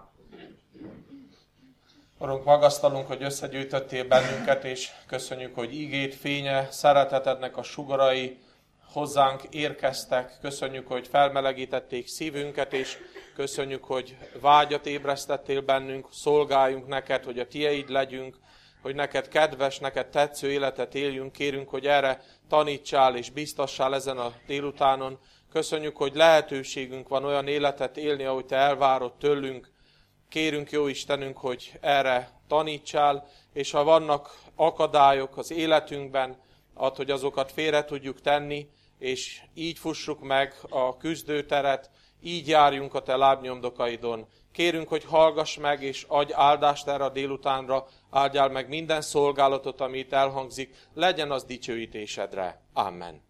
Urunk, magasztalunk, hogy összegyűjtöttél bennünket, és köszönjük, hogy ígét, fénye, szeretetednek a sugarai hozzánk érkeztek. Köszönjük, hogy felmelegítették szívünket, és köszönjük, hogy vágyat ébresztettél bennünk, szolgáljunk neked, hogy a tieid legyünk, hogy neked kedves, neked tetsző életet éljünk. Kérünk, hogy erre tanítsál és biztassál ezen a délutánon. Köszönjük, hogy lehetőségünk van olyan életet élni, ahogy te elvárod tőlünk. Kérünk, jó Istenünk, hogy erre tanítsál, és ha vannak akadályok az életünkben, add, hogy azokat félre tudjuk tenni, és így fussuk meg a küzdőteret, így járjunk a te lábnyomdokaidon. Kérünk, hogy hallgass meg, és adj áldást erre a délutánra, áldjál meg minden szolgálatot, ami itt elhangzik, legyen az dicsőítésedre. Amen.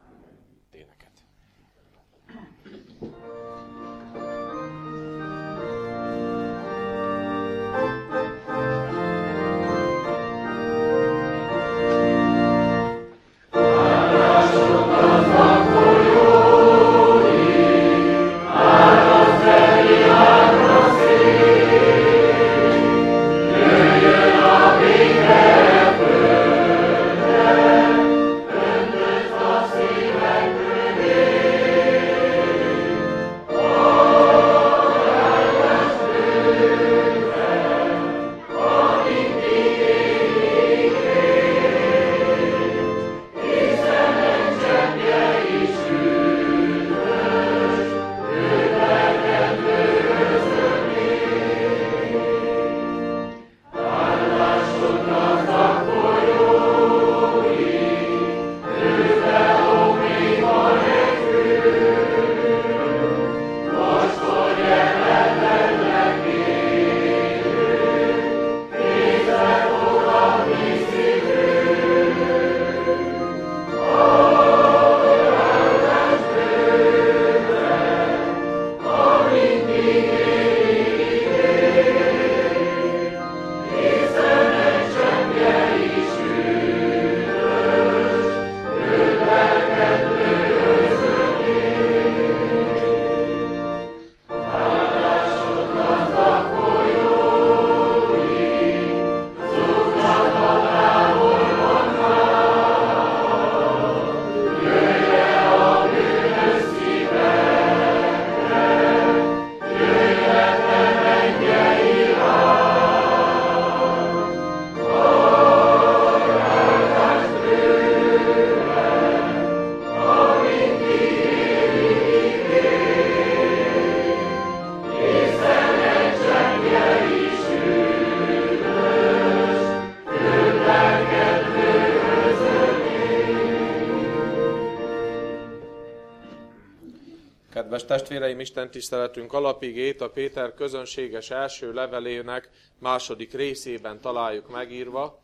Kedves testvéreim, Isten tiszteletünk alapigét a Péter közönséges első levelének második részében találjuk megírva.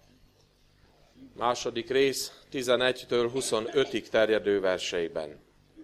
Második rész 11-től 25-ig terjedő verseiben.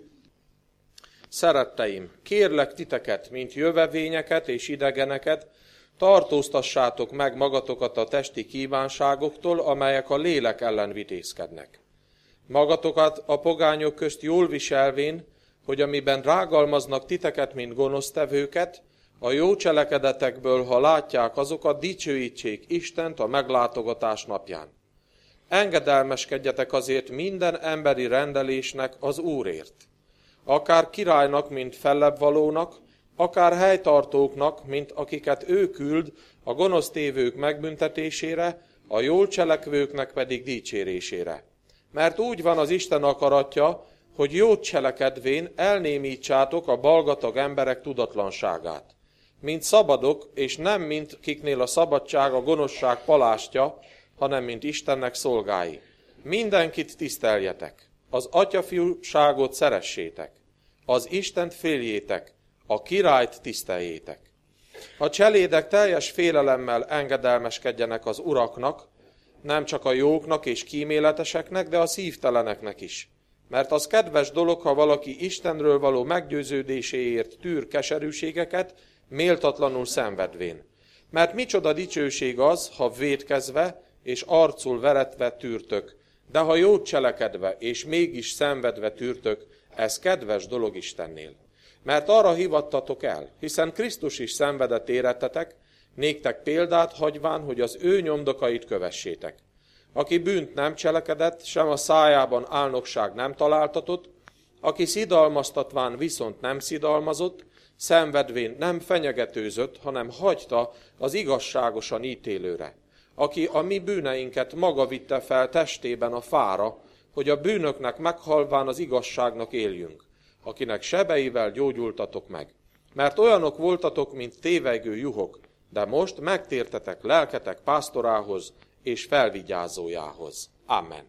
Szeretteim, kérlek titeket, mint jövevényeket és idegeneket, tartóztassátok meg magatokat a testi kívánságoktól, amelyek a lélek ellen vitézkednek. Magatokat a pogányok közt jól viselvén, hogy amiben rágalmaznak titeket, mint gonosztevőket, a jó cselekedetekből, ha látják azokat, dicsőítsék Istent a meglátogatás napján. Engedelmeskedjetek azért minden emberi rendelésnek az Úrért. Akár királynak, mint fellebbvalónak, akár helytartóknak, mint akiket ő küld a gonosztévők megbüntetésére, a jól cselekvőknek pedig dicsérésére. Mert úgy van az Isten akaratja, hogy jót cselekedvén elnémítsátok a balgatag emberek tudatlanságát. Mint szabadok, és nem mint kiknél a szabadság a gonoszság palástja, hanem mint Istennek szolgái. Mindenkit tiszteljetek, az atyafiúságot szeressétek, az Istent féljétek, a királyt tiszteljétek. A cselédek teljes félelemmel engedelmeskedjenek az uraknak, nem csak a jóknak és kíméleteseknek, de a szívteleneknek is. Mert az kedves dolog, ha valaki Istenről való meggyőződéséért tűr keserűségeket, méltatlanul szenvedvén. Mert micsoda dicsőség az, ha vétkezve és arcul veretve tűrtök, de ha jót cselekedve és mégis szenvedve tűrtök, ez kedves dolog Istennél. Mert arra hivattatok el, hiszen Krisztus is szenvedett érettetek, néktek példát hagyván, hogy az ő nyomdokait kövessétek. Aki bűnt nem cselekedett, sem a szájában álnokság nem találtatott, aki szidalmaztatván viszont nem szidalmazott, szenvedvén nem fenyegetőzött, hanem hagyta az igazságosan ítélőre. Aki a mi bűneinket maga vitte fel testében a fára, hogy a bűnöknek meghalván az igazságnak éljünk, akinek sebeivel gyógyultatok meg. Mert olyanok voltatok, mint tévegő juhok, de most megtértetek lelketek pásztorához és felvigyázójához. Amen.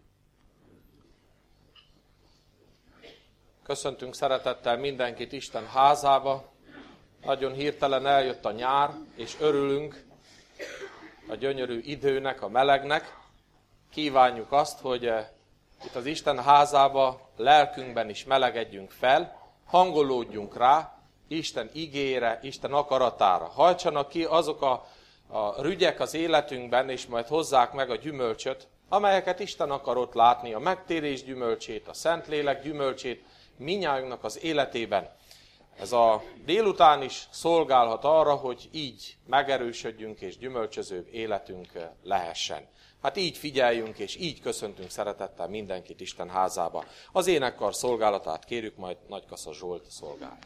Köszöntünk szeretettel mindenkit Isten házába. Nagyon hirtelen eljött a nyár, és örülünk a gyönyörű időnek, a melegnek. Kívánjuk azt, hogy itt az Isten házába lelkünkben is melegedjünk fel, hangolódjunk rá Isten igére, Isten akaratára. Hajtsanak ki azok a rügyek az életünkben, és majd hozzák meg a gyümölcsöt, amelyeket Isten akarott látni, a megtérés gyümölcsét, a Szentlélek gyümölcsét mindnyájunknak az életében. Ez a délután is szolgálhat arra, hogy így megerősödjünk és gyümölcsözőbb életünk lehessen. Hát így figyeljünk és így köszöntünk szeretettel mindenkit Isten házába. Az énekkar szolgálatát kérjük, majd Nagykassa Zsolt szolgál.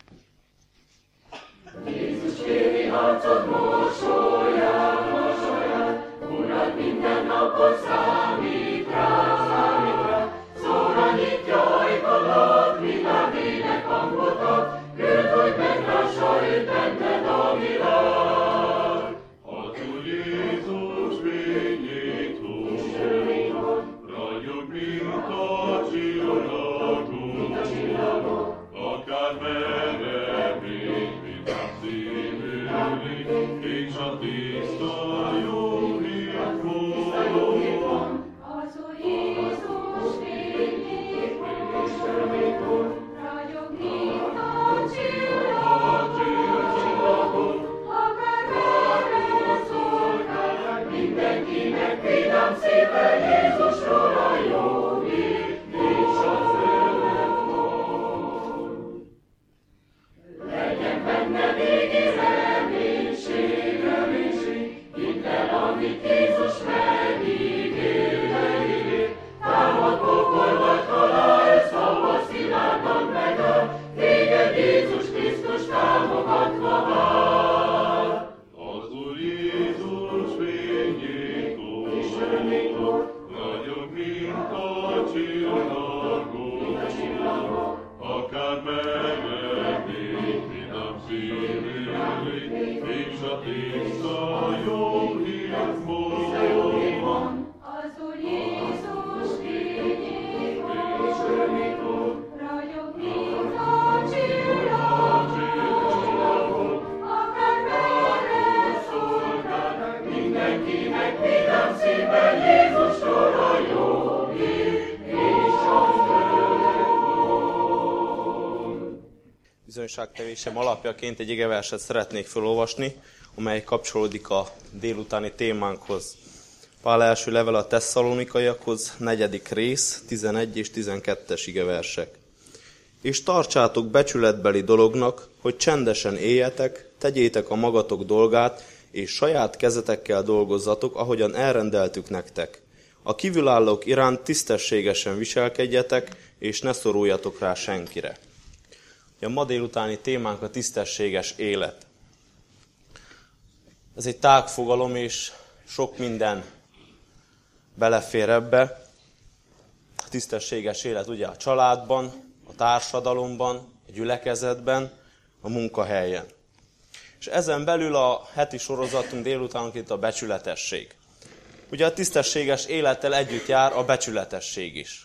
Jézus kéri harcod mosolyát, Urat minden napon számít rá, szóra nyitja ajkadat, világ ének hangot ad, küld, hogy megrássolj benned a világ. Az Úr Jézus fényét hoz, ragyog, mint a csillagok, akár merevén, vidám szívülik, és a tiszta jó hír mond. Az Úr Jézus fényét hoz, ragyog, mint a csillagok, akár merre szolgál, mindenkinek vidám szíve Jézusról a jó hír, és az legyen benne végi reménység, hidd el, amit Jézus megígér, támad pokol vagy halál, szava szilárdan megáll, téged Jézus Krisztus támogatva vár. Az Úr Jézus fényét hoz, ragyog, mint a csillagok, akár merevén, vidám szívülik, és a tiszta jó hír mond. Az Úr Jézus fényét hoz, ragyog, mint a csillagok, akár merre szolgál, mindenkinek vidám szíve Jézusról a jó hír, és az Bizonyságtevésem alapjaként egy igeverset szeretnék felolvasni, amely kapcsolódik a délutáni témánkhoz. Pál első levele a Tesszalonikaiakhoz, 4. rész, 11 és 12-es igeversek. És tartsátok becsületbeli dolognak, hogy csendesen éljetek, tegyétek a magatok dolgát, és saját kezetekkel dolgozzatok, ahogyan elrendeltük nektek. A kívülállók iránt tisztességesen viselkedjetek, és ne szoruljatok rá senkire. A ma délutáni témánk a tisztességes élet. Ez egy tág fogalom, és sok minden belefér ebbe. A tisztességes élet ugye a családban, a társadalomban, a gyülekezetben, a munkahelyen. És ezen belül a heti sorozatunk délutánonként a becsületesség. Ugye a tisztességes élettel együtt jár a becsületesség is.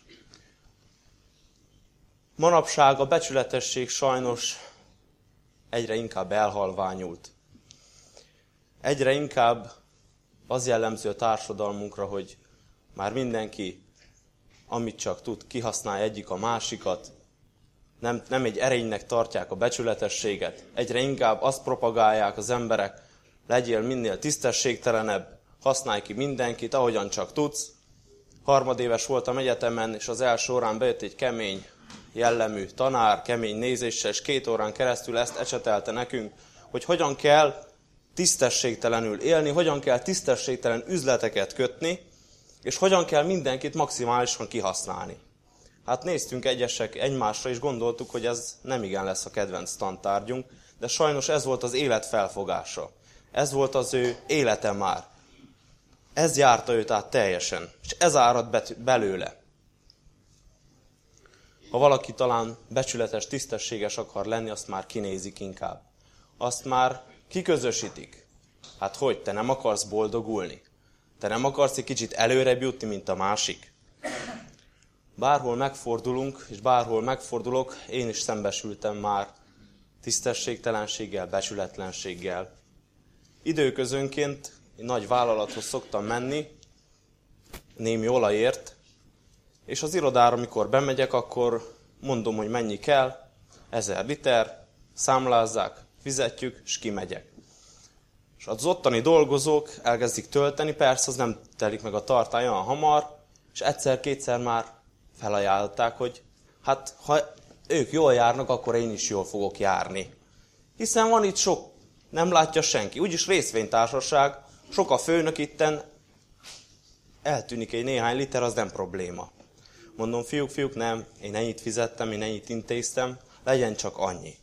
Manapság a becsületesség sajnos egyre inkább elhalványult. Egyre inkább az jellemző a társadalmunkra, hogy már mindenki, amit csak tud, kihasználja egyik a másikat. Nem egy erénynek tartják a becsületességet. Egyre inkább azt propagálják az emberek, legyél minél tisztességtelenebb, használj ki mindenkit, ahogyan csak tudsz. Harmadéves voltam egyetemen, és az első órán bejött egy kemény jellemű tanár, kemény nézéssel, és 2 órán keresztül ezt ecsetelte nekünk, hogy hogyan kell tisztességtelenül élni, hogyan kell tisztességtelen üzleteket kötni, és hogyan kell mindenkit maximálisan kihasználni. Hát néztünk egyesek egymásra, és gondoltuk, hogy ez nem igen lesz a kedvenc tantárgyunk, de sajnos ez volt az élet felfogása. Ez volt az ő élete már. Ez járta őt át teljesen, és ez árad belőle. Ha valaki talán becsületes, tisztességes akar lenni, azt már kinézik inkább. Azt már kiközösítik. Hát hogy, te nem akarsz boldogulni? Te nem akarsz egy kicsit előrebb jutni, mint a másik? Bárhol megfordulunk, és bárhol megfordulok, én is szembesültem már tisztességtelenséggel, becsületlenséggel. Időközönként egy nagy vállalathoz szoktam menni, némi olajért, és az irodára, amikor bemegyek, akkor mondom, hogy mennyi kell, 1000 liter, számlázzák, fizetjük, és kimegyek. És az ottani dolgozók elkezdik tölteni, persze az nem telik meg a tartály olyan hamar, és egyszer-kétszer már felajánlották, hogy hát ha ők jól járnak, akkor én is jól fogok járni. Hiszen van itt sok, nem látja senki. Úgyis részvénytársaság, sok a főnök itten, eltűnik egy néhány liter, az nem probléma. Mondom, fiúk, nem, én ennyit fizettem, én ennyit intéztem, legyen csak annyi.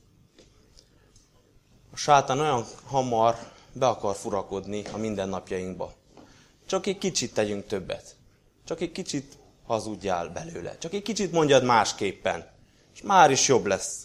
A sátán olyan hamar be akar furakodni a mindennapjainkba. Csak egy kicsit tegyünk többet. Csak egy kicsit hazudjál belőle. Csak egy kicsit mondjad másképpen. És már is jobb lesz.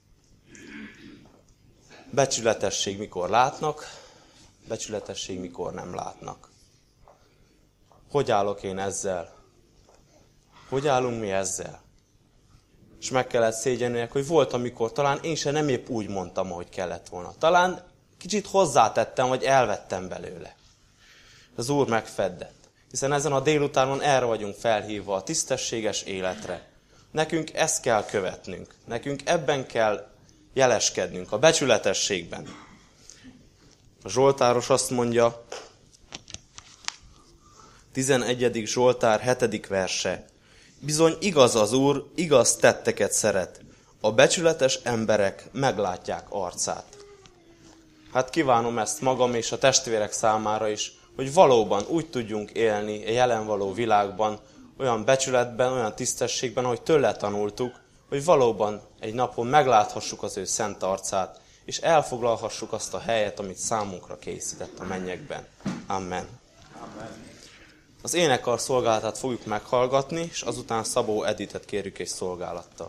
Becsületesség mikor látnak, becsületesség mikor nem látnak. Hogy állok én ezzel? Hogy állunk mi ezzel? És meg kellett szégyenülnek, hogy volt, amikor talán én sem nem épp úgy mondtam, ahogy kellett volna. Talán kicsit hozzátettem, vagy elvettem belőle. Az Úr megfeddett. Hiszen ezen a délutánon erre vagyunk felhívva, a tisztességes életre. Nekünk ezt kell követnünk. Nekünk ebben kell jeleskednünk, a becsületességben. A Zsoltáros azt mondja, 11. Zsoltár 7. verse. Bizony igaz az Úr, igaz tetteket szeret. A becsületes emberek meglátják arcát. Hát kívánom ezt magam és a testvérek számára is, hogy valóban úgy tudjunk élni a jelen való világban, olyan becsületben, olyan tisztességben, ahogy tőle tanultuk, hogy valóban egy napon megláthassuk az ő szent arcát, és elfoglalhassuk azt a helyet, amit számunkra készített a mennyekben. Amen. Az énekkar szolgálatát fogjuk meghallgatni, és azután Szabó Editet kérjük egy szolgálattal.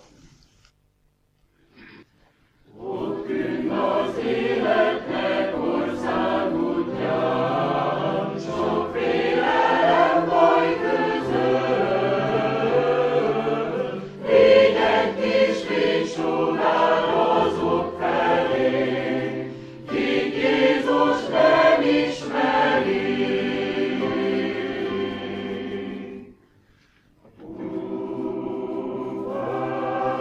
Jézus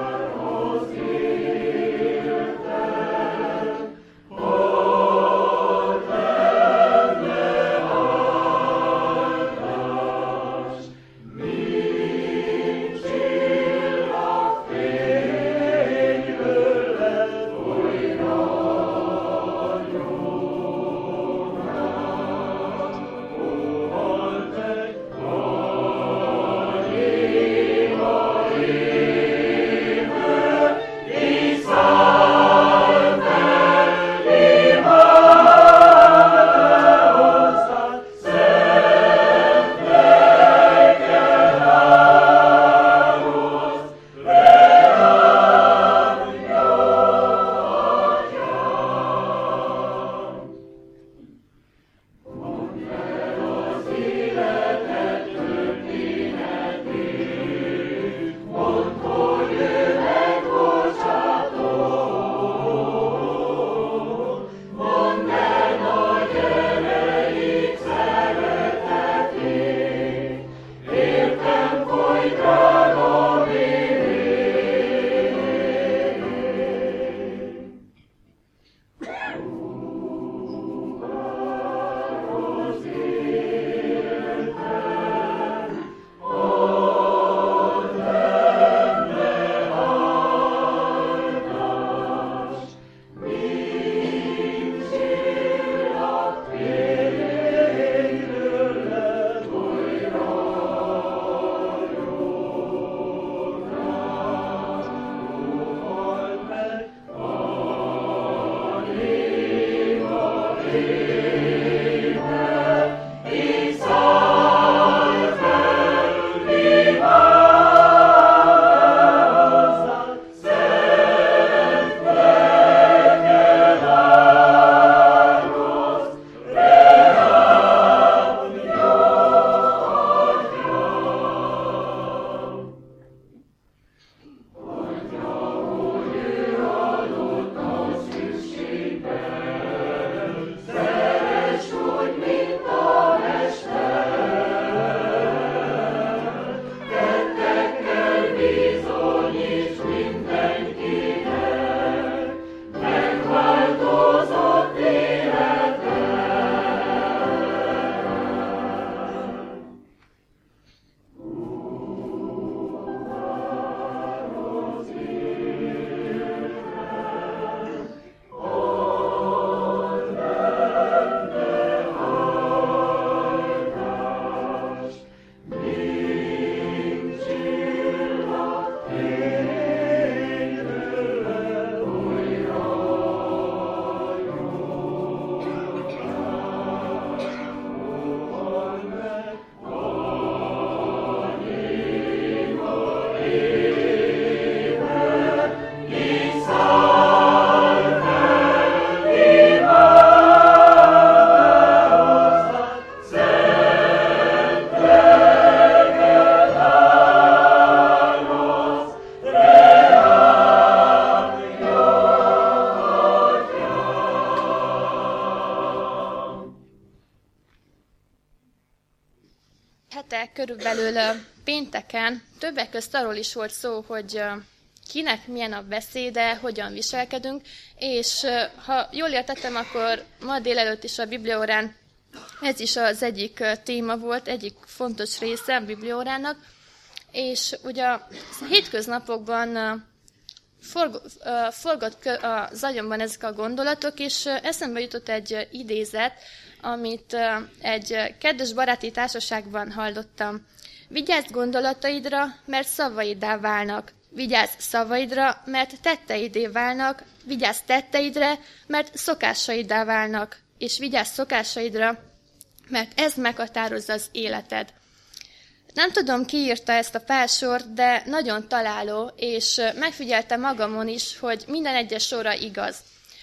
hete körülbelül pénteken többek közt arról is volt szó, hogy kinek milyen a beszéde, hogyan viselkedünk, és ha jól értettem, akkor ma délelőtt is a bibliaórán ez is az egyik téma volt, egyik fontos része a bibliaórának, és ugye a hétköznapokban forgott az agyamban ezek a gondolatok, és eszembe jutott egy idézet, amit egy kedves baráti társaságban hallottam. Vigyázz gondolataidra, mert szavaiddá válnak. Vigyázz szavaidra, mert tetteidé válnak. Vigyázz tetteidre, mert szokásaiddá válnak. És vigyázz szokásaidra, mert ez meghatározza az életed. Nem tudom, ki írta ezt a pár sort, de nagyon találó, és megfigyeltem magamon is, hogy minden egyes sorra igaz.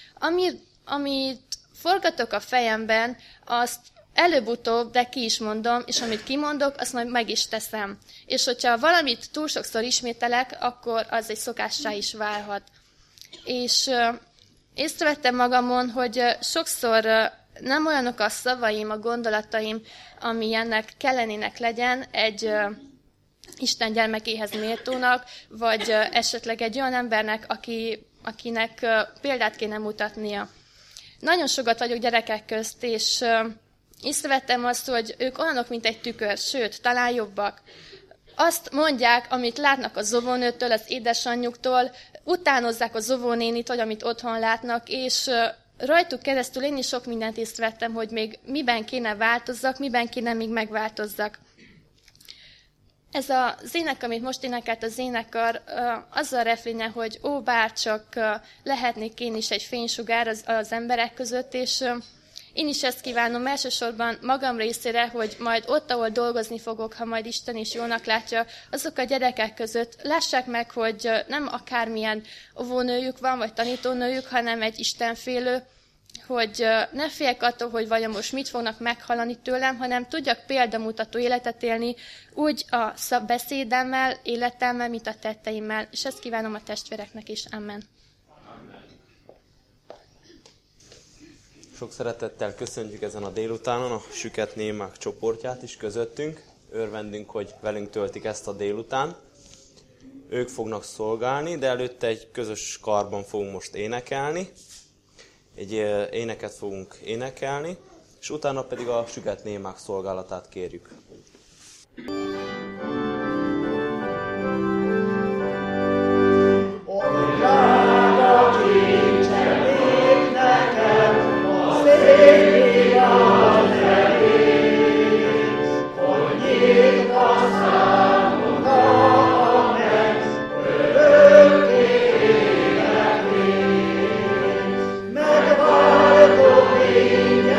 Amit forgatok a fejemben, azt előbb-utóbb, de ki is mondom, és amit kimondok, azt majd meg is teszem. És hogyha valamit túl sokszor ismételek, akkor az egy szokássá is válhat. És észrevettem magamon, hogy sokszor nem olyanok a szavaim, a gondolataim, amilyennek kellenének legyen egy Isten gyermekéhez méltónak, vagy esetleg egy olyan embernek, akinek példát kéne mutatnia. Nagyon sokat vagyok gyerekek közt, és észrevettem azt, hogy ők olyanok, mint egy tükör, sőt, talán jobbak. Azt mondják, amit látnak az óvónőtől, az édesanyjuktól, utánozzák az óvónénit, vagy amit otthon látnak, és rajtuk keresztül én is sok mindent észrevettem, hogy még miben kéne változzak, miben kéne még megváltozzak. Ez az ének, amit most énekelt az énekkar, azzal reflénye, hogy bárcsak lehetnék én is egy fénysugár az emberek között, és én is ezt kívánom elsősorban magam részére, hogy majd ott, ahol dolgozni fogok, ha majd Isten is jónak látja, azok a gyerekek között lássák meg, hogy nem akármilyen óvónőjük van, vagy tanítónőjük, hanem egy istenfélő, hogy ne féljek attól, hogy vajon most mit fognak meghallani tőlem, hanem tudjak példamutató életet élni, úgy a beszédemmel, életemmel, mint a tetteimmel. És ezt kívánom a testvéreknek is. Amen. Sok szeretettel köszöntjük ezen a délutánon a Süket Némák csoportját is közöttünk. Örvendünk, hogy velünk töltik ezt a délután. Ők fognak szolgálni, de előtte egy közös karban fogunk most énekelni. Egy éneket fogunk énekelni, és utána pedig a Süket Némák szolgálatát kérjük. Megváltó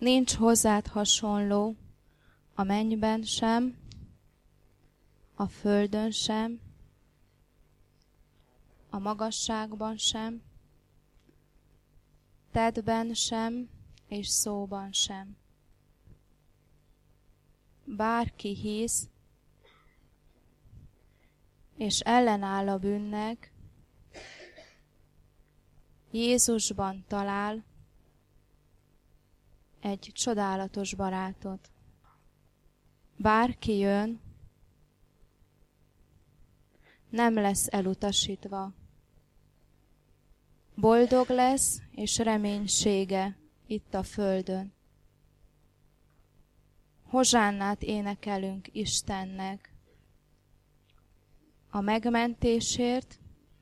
Nincs hozzád hasonló a mennyben sem, a földön sem, a magasságban sem, tettben sem, és szóban sem. Bárki hisz, és ellenáll a bűnnek, Jézusban talál egy csodálatos barátot. Bárki jön, nem lesz elutasítva. Boldog lesz, és reménysége itt a földön. Hozsánnát énekelünk Istennek a megmentésért,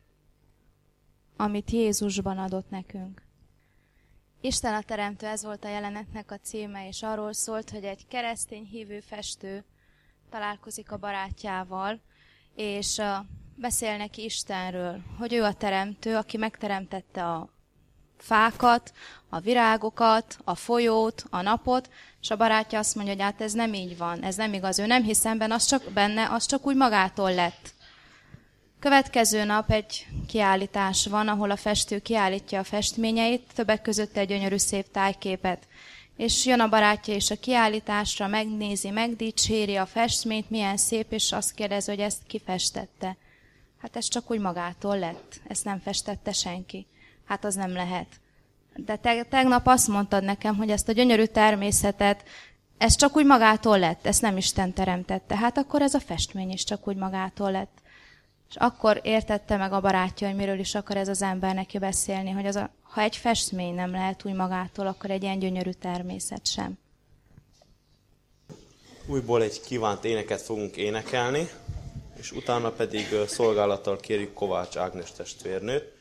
amit Jézusban adott nekünk. Isten a Teremtő, ez volt a jelenetnek a címe, és arról szólt, hogy egy keresztény hívő festő találkozik a barátjával, és beszél neki Istenről, hogy ő a Teremtő, aki megteremtette a fákat, a virágokat, a folyót, a napot, és a barátja azt mondja, hogy hát ez nem így van, ez nem igaz, ő nem hisz benne, az csak úgy magától lett. Következő nap egy kiállítás van, ahol a festő kiállítja a festményeit, többek között egy gyönyörű szép tájképet. És jön a barátja is a kiállításra, megnézi, megdicséri a festményt, milyen szép, és azt kérdezi, hogy ezt ki festette. Hát ez csak úgy magától lett, ezt nem festette senki. Hát az nem lehet. De tegnap azt mondtad nekem, hogy ezt a gyönyörű természetet, ez csak úgy magától lett, ezt nem Isten teremtette. Hát akkor ez a festmény is csak úgy magától lett. És akkor értette meg a barátja, hogy miről is akar ez az ember neki beszélni, hogy ha egy festmény nem lehet úgy magától, akkor egy ilyen gyönyörű természet sem. Újból egy kívánt éneket fogunk énekelni, és utána pedig szolgálattal kérjük Kovács Ágnes testvérnőt.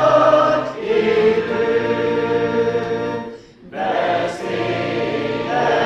Beszélj!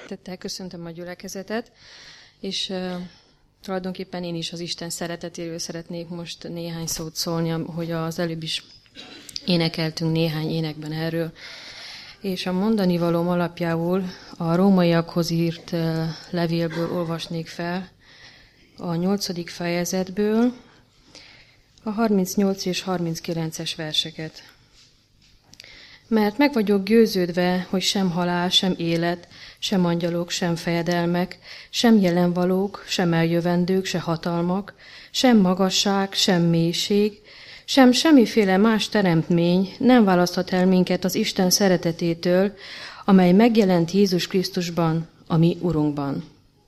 Tettel köszöntöm a gyülekezetet, és tulajdonképpen én is az Isten szeretetéről szeretnék most néhány szót szólni, hogy az előbb is énekeltünk néhány énekben erről. És a mondani valóm alapjául a rómaiakhoz írt levélből olvasnék fel a 8. fejezetből a 38 és 39-es verseket. Mert meg vagyok győződve, hogy sem halál, sem élet, sem angyalok, sem fejedelmek, sem jelenvalók, sem eljövendők, se hatalmak, sem magasság, sem mélység, sem semmiféle más teremtmény nem választhat el minket az Isten szeretetétől, amely megjelent Jézus Krisztusban, a mi Urunkban.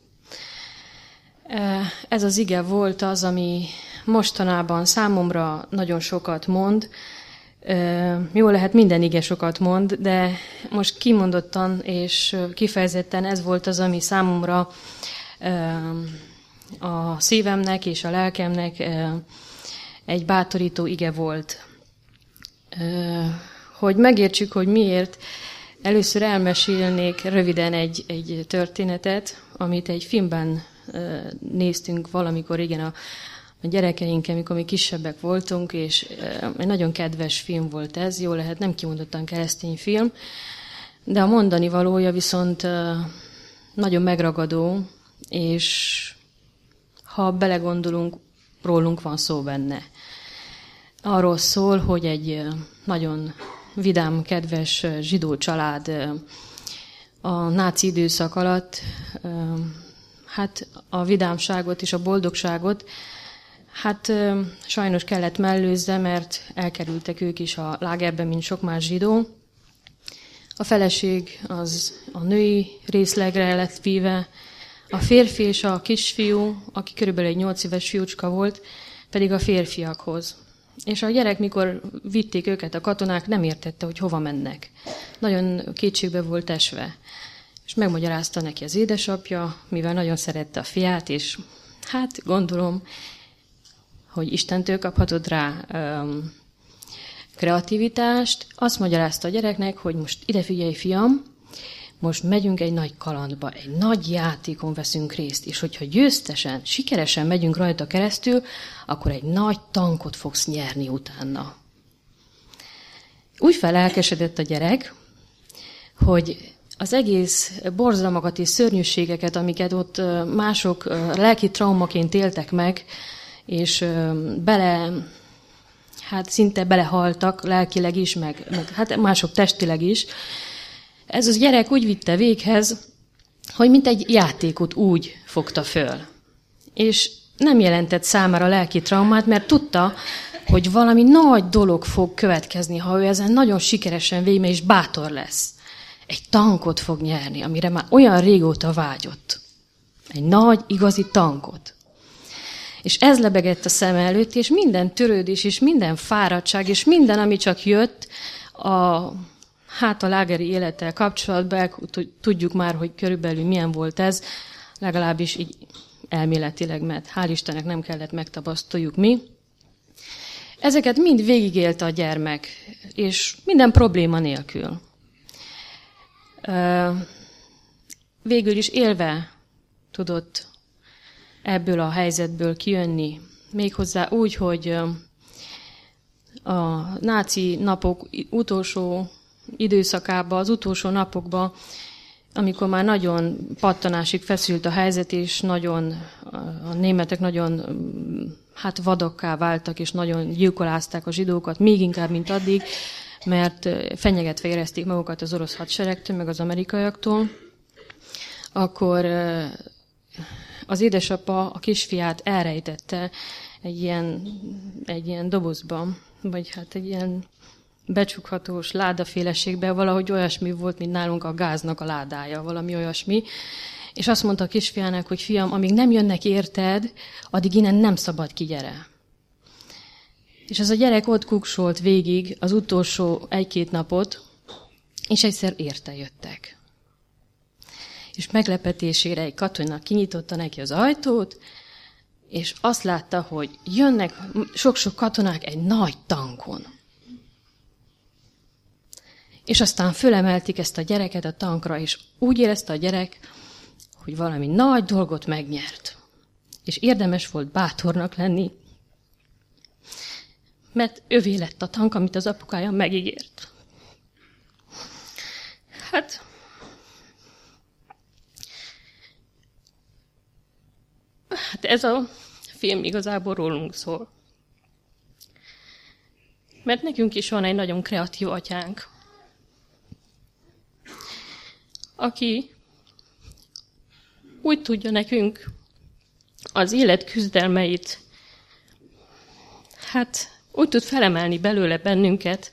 Ez az ige volt az, ami mostanában számomra nagyon sokat mond. Jól lehet, minden ige sokat mond, de most kimondottan és kifejezetten ez volt az, ami számomra a szívemnek és a lelkemnek egy bátorító ige volt. Hogy megértsük, hogy miért, először elmesélnék röviden egy történetet, amit egy filmben néztünk valamikor régen a gyerekeinkkel, amikor mi kisebbek voltunk, és egy nagyon kedves film volt ez, jól lehet, nem kimondottan keresztény film, de a mondani valója viszont nagyon megragadó, és ha belegondolunk, rólunk van szó benne. Arról szól, hogy egy nagyon vidám, kedves zsidó család a náci időszak alatt hát a vidámságot és a boldogságot sajnos kellett mellőzze, mert elkerültek ők is a lágerbe, mint sok más zsidó. A feleség az a női részlegre lett víve, a férfi és a kisfiú, aki körülbelül egy 8 éves fiúcska volt, pedig a férfiakhoz. És a gyerek, mikor vitték őket a katonák, nem értette, hogy hova mennek. Nagyon kétségbe volt esve. És megmagyarázta neki az édesapja, mivel nagyon szerette a fiát, és hát gondolom, hogy Istentől kaphatott rá kreativitást. Azt magyarázta a gyereknek, hogy most ide figyelj, fiam, most megyünk egy nagy kalandba, egy nagy játékon veszünk részt, és hogyha győztesen, sikeresen megyünk rajta keresztül, akkor egy nagy tankot fogsz nyerni utána. Úgy felelkesedett a gyerek, hogy az egész borzalmakat és szörnyűségeket, amiket ott mások lelki traumaként éltek meg, és szinte belehaltak lelkileg is, meg hát mások testileg is. Ez az gyerek úgy vitte véghez, hogy mint egy játékot úgy fogta föl. És nem jelentett számára lelki traumát, mert tudta, hogy valami nagy dolog fog következni, ha ő ezen nagyon sikeresen végigmegy, és bátor lesz. Egy tankot fog nyerni, amire már olyan régóta vágyott. Egy nagy, igazi tankot. És ez lebegett a szem előtt, és minden törődés, és minden fáradtság, és minden, ami csak jött a lágeri élettel kapcsolatban, tudjuk már, hogy körülbelül milyen volt ez, legalábbis így elméletileg, mert hál' Istennek nem kellett megtapasztaljuk mi. Ezeket mind végigélte a gyermek, és minden probléma nélkül. Végül is élve tudott ebből a helyzetből kijönni. Méghozzá úgy, hogy a náci napok utolsó időszakában, az utolsó napokban, amikor már nagyon pattanásig feszült a helyzet, és a németek nagyon vadakká váltak, és nagyon gyilkolázták a zsidókat, még inkább, mint addig, mert fenyegetve érezték magukat az orosz hadseregtől, meg az amerikaiaktól, akkor az édesapa a kisfiát elrejtette egy ilyen dobozban, vagy egy ilyen becsukhatós ládaféleségben, valahogy olyasmi volt, mint nálunk a gáznak a ládája, valami olyasmi. És azt mondta a kisfiának, hogy fiam, amíg nem jönnek érted, addig innen nem szabad ki, gyere. És az a gyerek ott kuksolt végig az utolsó 1-2 napot, és egyszer érte jöttek. És meglepetésére egy katona kinyitotta neki az ajtót, és azt látta, hogy jönnek sok-sok katonák egy nagy tankon. És aztán fölemelték ezt a gyereket a tankra, és úgy érezte a gyerek, hogy valami nagy dolgot megnyert. És érdemes volt bátornak lenni, mert övé lett a tank, amit az apukája megígért. Hát ez a film igazából rólunk szól. Mert nekünk is van egy nagyon kreatív atyánk, aki úgy tudja nekünk az élet küzdelmeit, hát úgy tud felemelni belőle bennünket,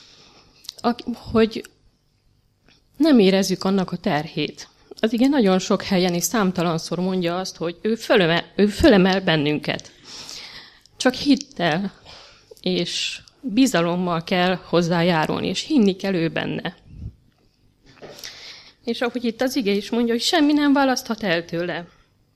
hogy nem érezzük annak a terhét. Az igen nagyon sok helyen és számtalanszor mondja azt, hogy ő fölemel bennünket. Csak hittel és bizalommal kell hozzájárulni, és hinni kell ő benne. És ahogy itt az ige is mondja, hogy semmi nem választhat el tőle.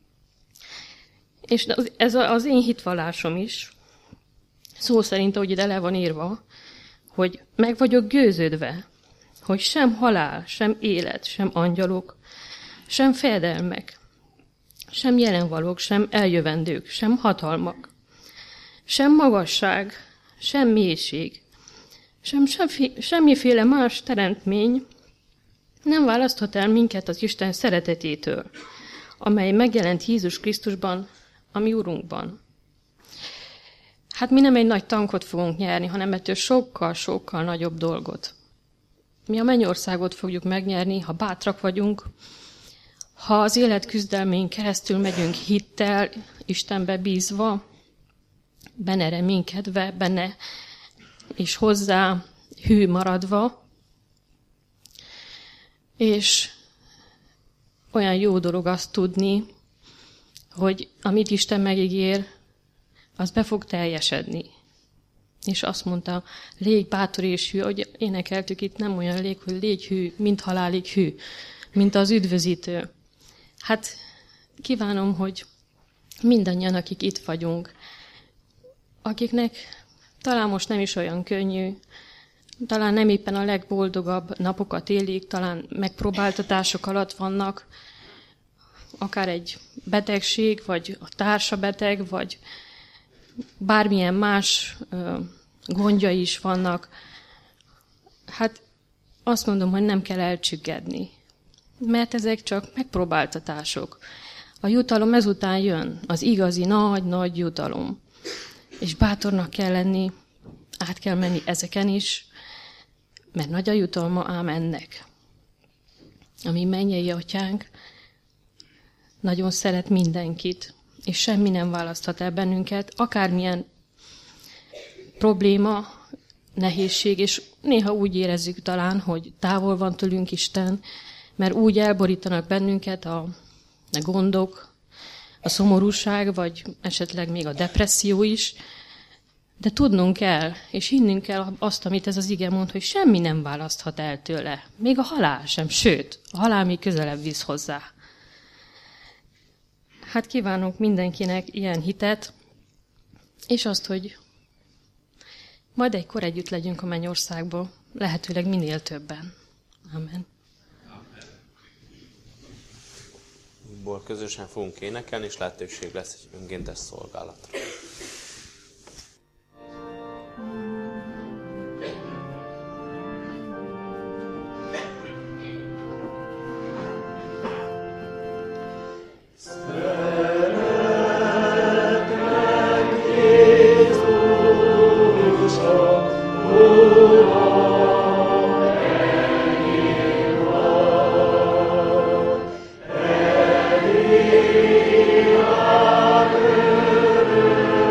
És ez az én hitvallásom is, szó szerint, ahogy ide le van írva, hogy meg vagyok győződve, hogy sem halál, sem élet, sem angyalok, sem fejedelmek, sem jelenvalók, sem eljövendők, sem hatalmak, sem magasság, sem mélység, semmiféle más teremtmény nem választhat el minket az Isten szeretetétől, amely megjelent Jézus Krisztusban, a mi Urunkban. Hát mi nem egy nagy tankot fogunk nyerni, hanem ettől sokkal-sokkal nagyobb dolgot. Mi a mennyországot fogjuk megnyerni, ha bátrak vagyunk, ha az élet küzdelmén keresztül megyünk hittel, Istenbe bízva, benne reménykedve, benne és hozzá hű maradva, és olyan jó dolog azt tudni, hogy amit Isten megígér, az be fog teljesedni. És azt mondta, légy bátor és hű, ahogy énekeltük itt, nem olyan elég, hogy légy hű, mint halálig hű, mint az üdvözítő. Hát kívánom, hogy mindannyian, akik itt vagyunk, akiknek talán most nem is olyan könnyű, talán nem éppen a legboldogabb napokat élik, talán megpróbáltatások alatt vannak, akár egy betegség, vagy a társa beteg, vagy bármilyen más gondja is vannak. Hát azt mondom, hogy nem kell elcsüggedni, mert ezek csak megpróbáltatások. A jutalom ezután jön, az igazi nagy-nagy jutalom. És bátornak kell lenni, át kell menni ezeken is, mert nagy a jutalma ám ennek. A mi mennyei atyánk nagyon szeret mindenkit, és semmi nem választhat el bennünket, akármilyen probléma, nehézség, és néha úgy érezzük talán, hogy távol van tőlünk Isten, mert úgy elborítanak bennünket a gondok, a szomorúság, vagy esetleg még a depresszió is, de tudnunk kell, és hinnünk kell azt, amit ez az ige mond, hogy semmi nem választhat el tőle. Még a halál sem, sőt, a halál még közelebb visz hozzá. Hát kívánok mindenkinek ilyen hitet, és azt, hogy majd egykor együtt legyünk a mennyországban, lehetőleg minél többen. Amen. Ból közösen fogunk énekelni, és lehetőség lesz egy önkéntes szolgálatra. Amen.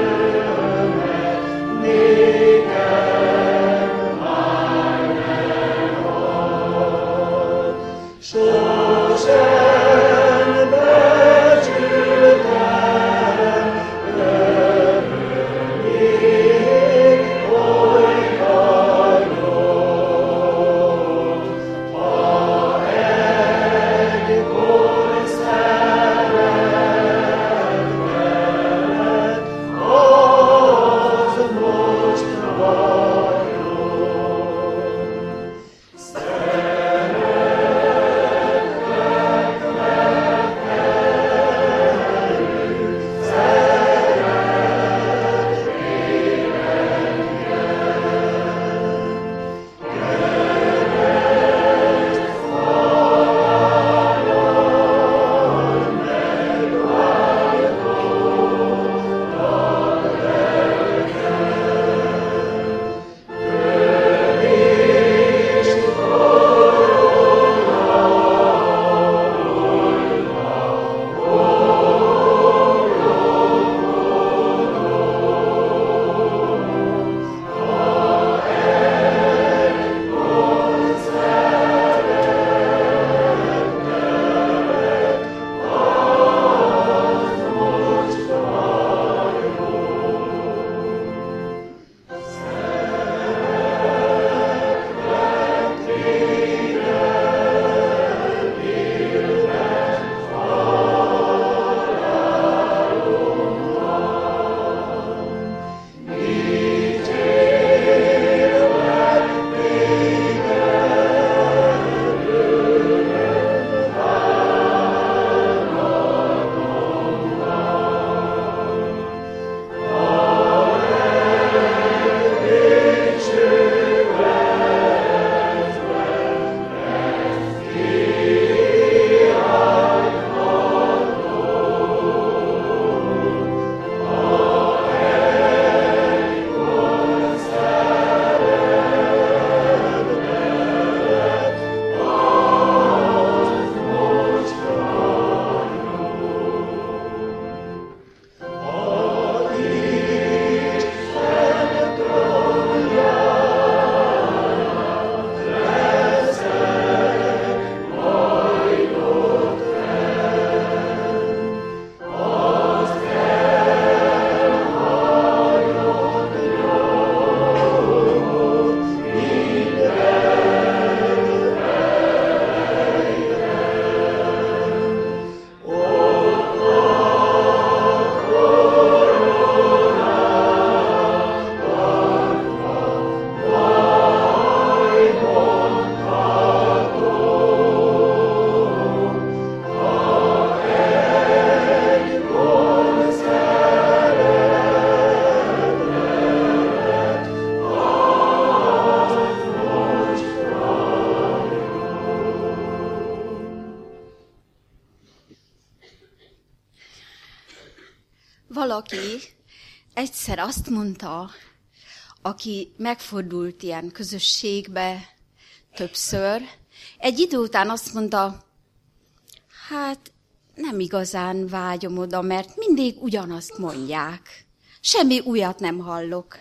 valaki egyszer azt mondta, aki megfordult ilyen közösségbe többször, egy idő után azt mondta, hát nem igazán vágyom oda, mert mindig ugyanazt mondják. Semmi újat nem hallok.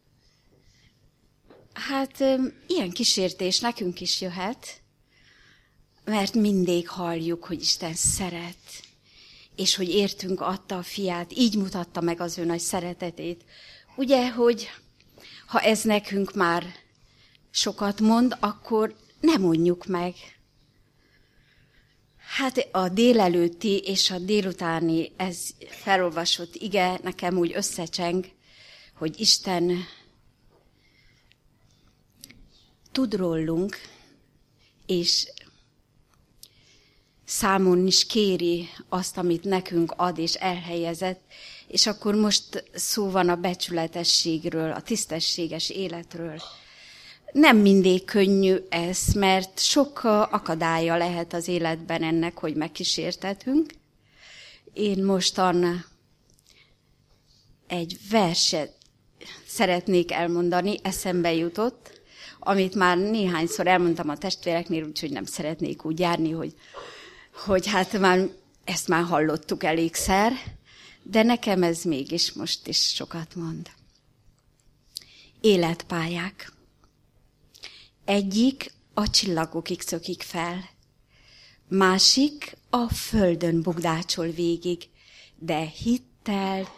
Hát ilyen kísértés nekünk is jöhet, mert mindig halljuk, hogy Isten szeret, és hogy értünk adta a fiát, így mutatta meg az ő nagy szeretetét. Ugye, hogy ha ez nekünk már sokat mond, akkor ne mondjuk meg. Hát a délelőtti és a délutáni ez felolvasott ige nekem úgy összecseng, hogy Isten tud rólunk, és számon is kéri azt, amit nekünk ad és elhelyezett, és akkor most szó van a becsületességről, a tisztességes életről. Nem mindig könnyű ez, mert sok akadálya lehet az életben ennek, hogy megkísértetünk. Én mostan egy verset szeretnék elmondani, eszembe jutott, amit már néhányszor elmondtam a testvéreknél, úgyhogy nem szeretnék úgy járni, hogy hát már ezt már hallottuk elégszer, de nekem ez mégis most is sokat mond. Életpályák. Egyik a csillagokig szökik fel, másik a földön bugdácsol végig, de hittel,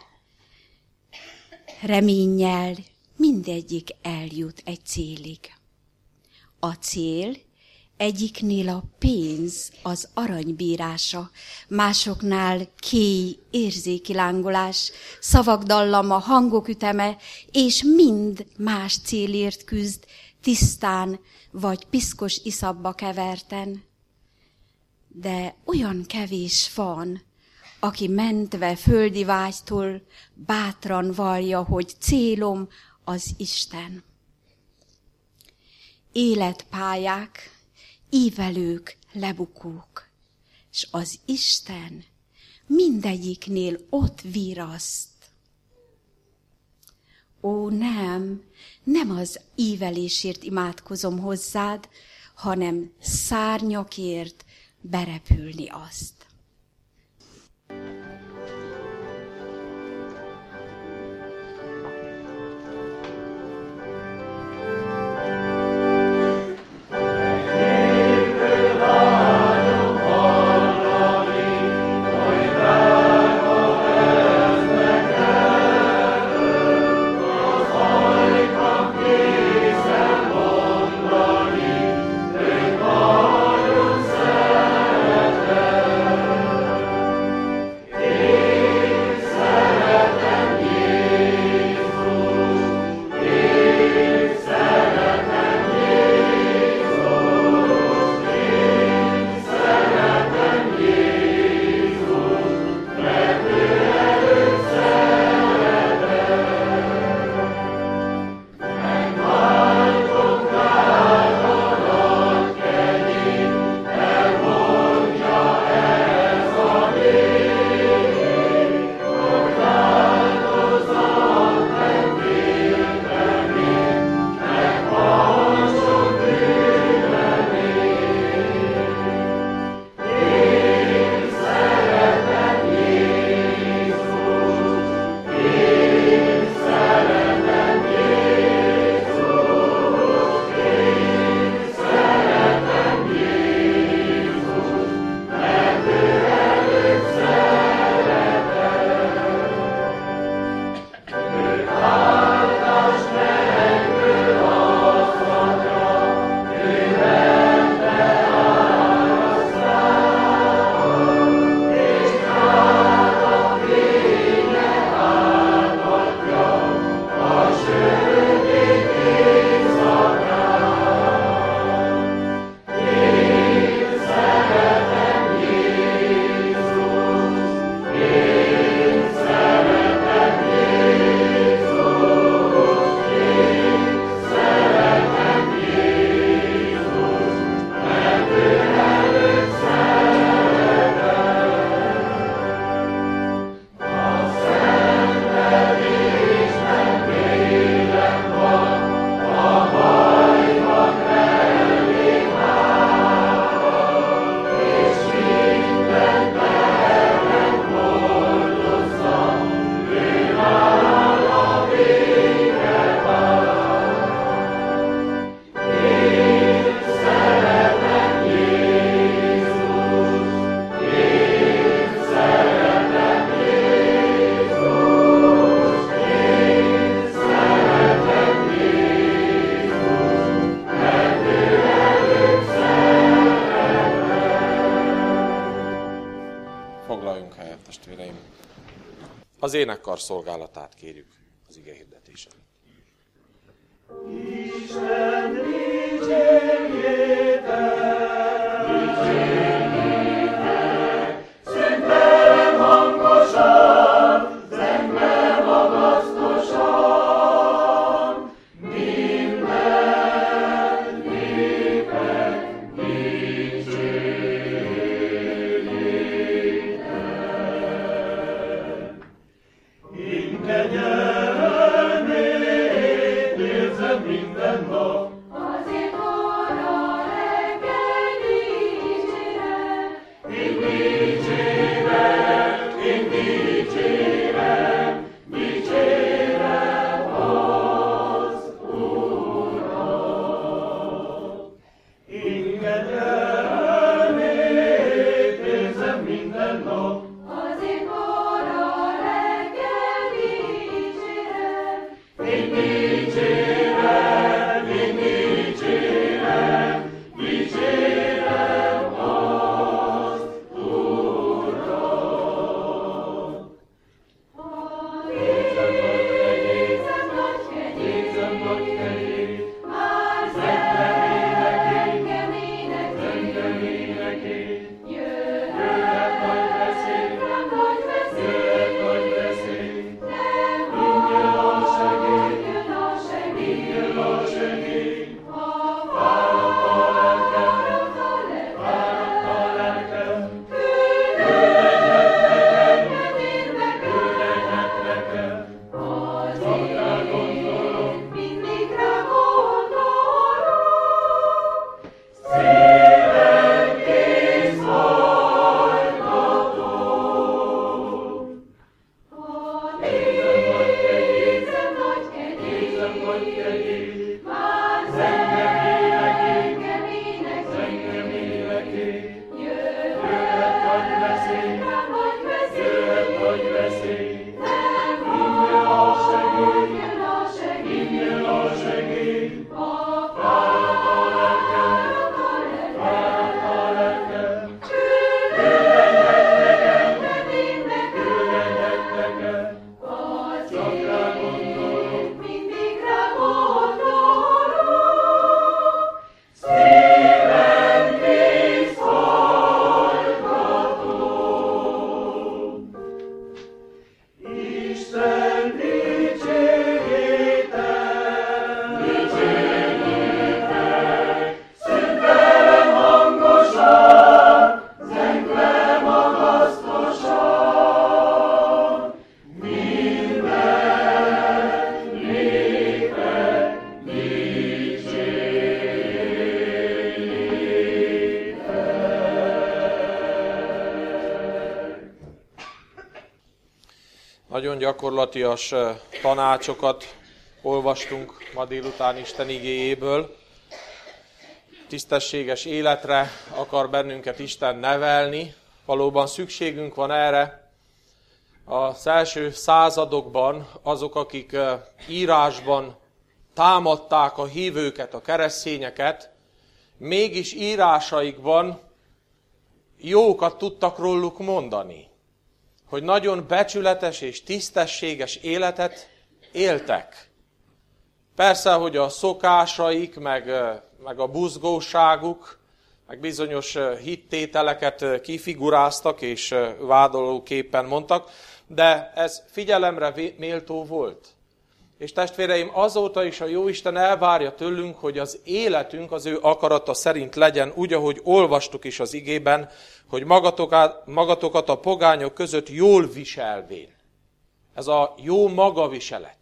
reménnyel mindegyik eljut egy célig. A cél egyiknél a pénz, az aranybírása, másoknál kéj, érzéki lángolás, szavak dallama, hangok üteme, és mind más célért küzd, tisztán vagy piszkos iszapba keverten. De olyan kevés van, aki mentve földi vágytól bátran vallja, hogy célom az Isten. Életpályák, ívelők, lebukók, és az Isten mindegyiknél ott viraszt. Ó, nem az ívelésért imádkozom hozzád, hanem szárnyakért berepülni azt. Amen. testvéreim. Az énekkar szolgálatát kérjük az ige hirdetésen. Isten dicsérjétek, szentelem hangosan, zengve magasztosan, minden népek dicsérjétek. Én kenyeremét érzem minden nap, Azért óra reggel dicsérem, én dicsérem, én dicsérem, dicsérem az Urat. Én kenyeremét érzem minden nap, azért óra reggel dicsérem, én dicsérem, én dicsérem, dicsérem az Urat. Nézem nagy kegyét, már zengem énekét, jöhet nagy veszély, nem nagy veszély, nem jön a segély, Jön a segély, ha fáradt a lelkem, fáradt a lelkem, küldjenek nekem, csak rá gondolok, mindig rá gondolok, szívem kész hajtható. nézem nagy Nézem nagy kegyét, már zengem zengem énekét, jöhet nagy veszély, rám nagy jöhet nagy veszély, nem jön a segély, jön a segély, jön a segély, ha fáradt a lelkem, fáradt a lelkem, küldenek nekem, csak rá gondolok, mindig rá gondolok, szívem kész hallgató. Isten dicsérjétek, szentelem hangosan, zengve magasztosan, minden népek dicsérjétek. Nagyon gyakorlatias tanácsokat olvastunk ma délután Isten igéjéből. Tisztességes életre akar bennünket Isten nevelni. Valóban szükségünk van erre. Az első századokban azok, akik írásban támadták a hívőket, a keresztényeket, mégis írásaikban jókat tudtak róluk mondani, hogy nagyon becsületes és tisztességes életet éltek. Persze, hogy a szokásaik, meg a buzgóságuk, meg bizonyos hittételeket kifiguráztak és vádolóképpen mondtak, de ez figyelemre méltó volt. És testvéreim, azóta is a Jóisten elvárja tőlünk, hogy az életünk az ő akarata szerint legyen, úgy, ahogy olvastuk is az igében, hogy magatokat a pogányok között jól viselvén. Ez a jó magaviselet.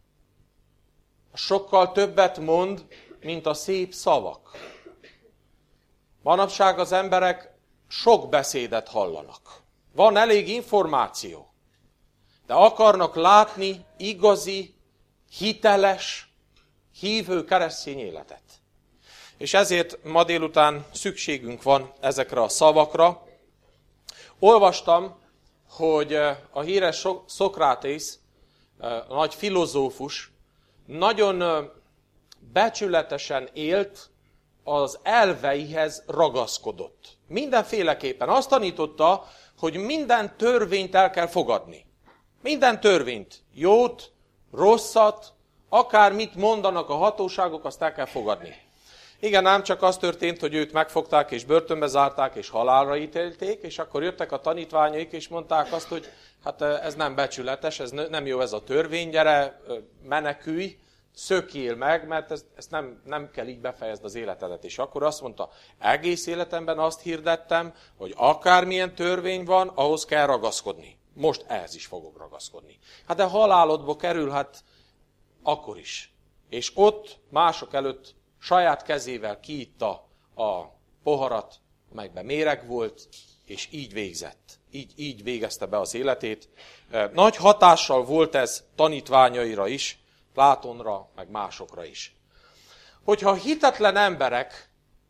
Sokkal többet mond, mint a szép szavak. Manapság az emberek sok beszédet hallanak. Van elég információ, de akarnak látni igazi, hiteles, hívő keresztény életet. És ezért ma délután szükségünk van ezekre a szavakra. Olvastam, hogy a híres Szokratész, a nagy filozófus, nagyon becsületesen élt az elveihez ragaszkodott. Mindenféleképpen azt tanította, hogy minden törvényt el kell fogadni. Minden törvényt, jót, rosszat, akármit mondanak a hatóságok, azt el kell fogadni. Igen, ám csak az történt, hogy őt megfogták, és börtönbe zárták, és halálra ítélték, és akkor jöttek a tanítványaik, és mondták azt, hogy hát ez nem becsületes, ez nem jó ez a törvény, gyere, menekülj, szökjél meg, mert ezt nem kell így befejezni az életedet. És akkor azt mondta, egész életemben azt hirdettem, hogy akármilyen törvény van, ahhoz kell ragaszkodni. Most ehhez is fogok ragaszkodni. Hát de halálodba kerül, hát akkor is. És ott mások előtt saját kezével kiitta a poharat, amelyben méreg volt, és így végzett. Így végezte be az életét. Nagy hatással volt ez tanítványaira is, Plátonra, meg másokra is. Hogyha hitetlen emberek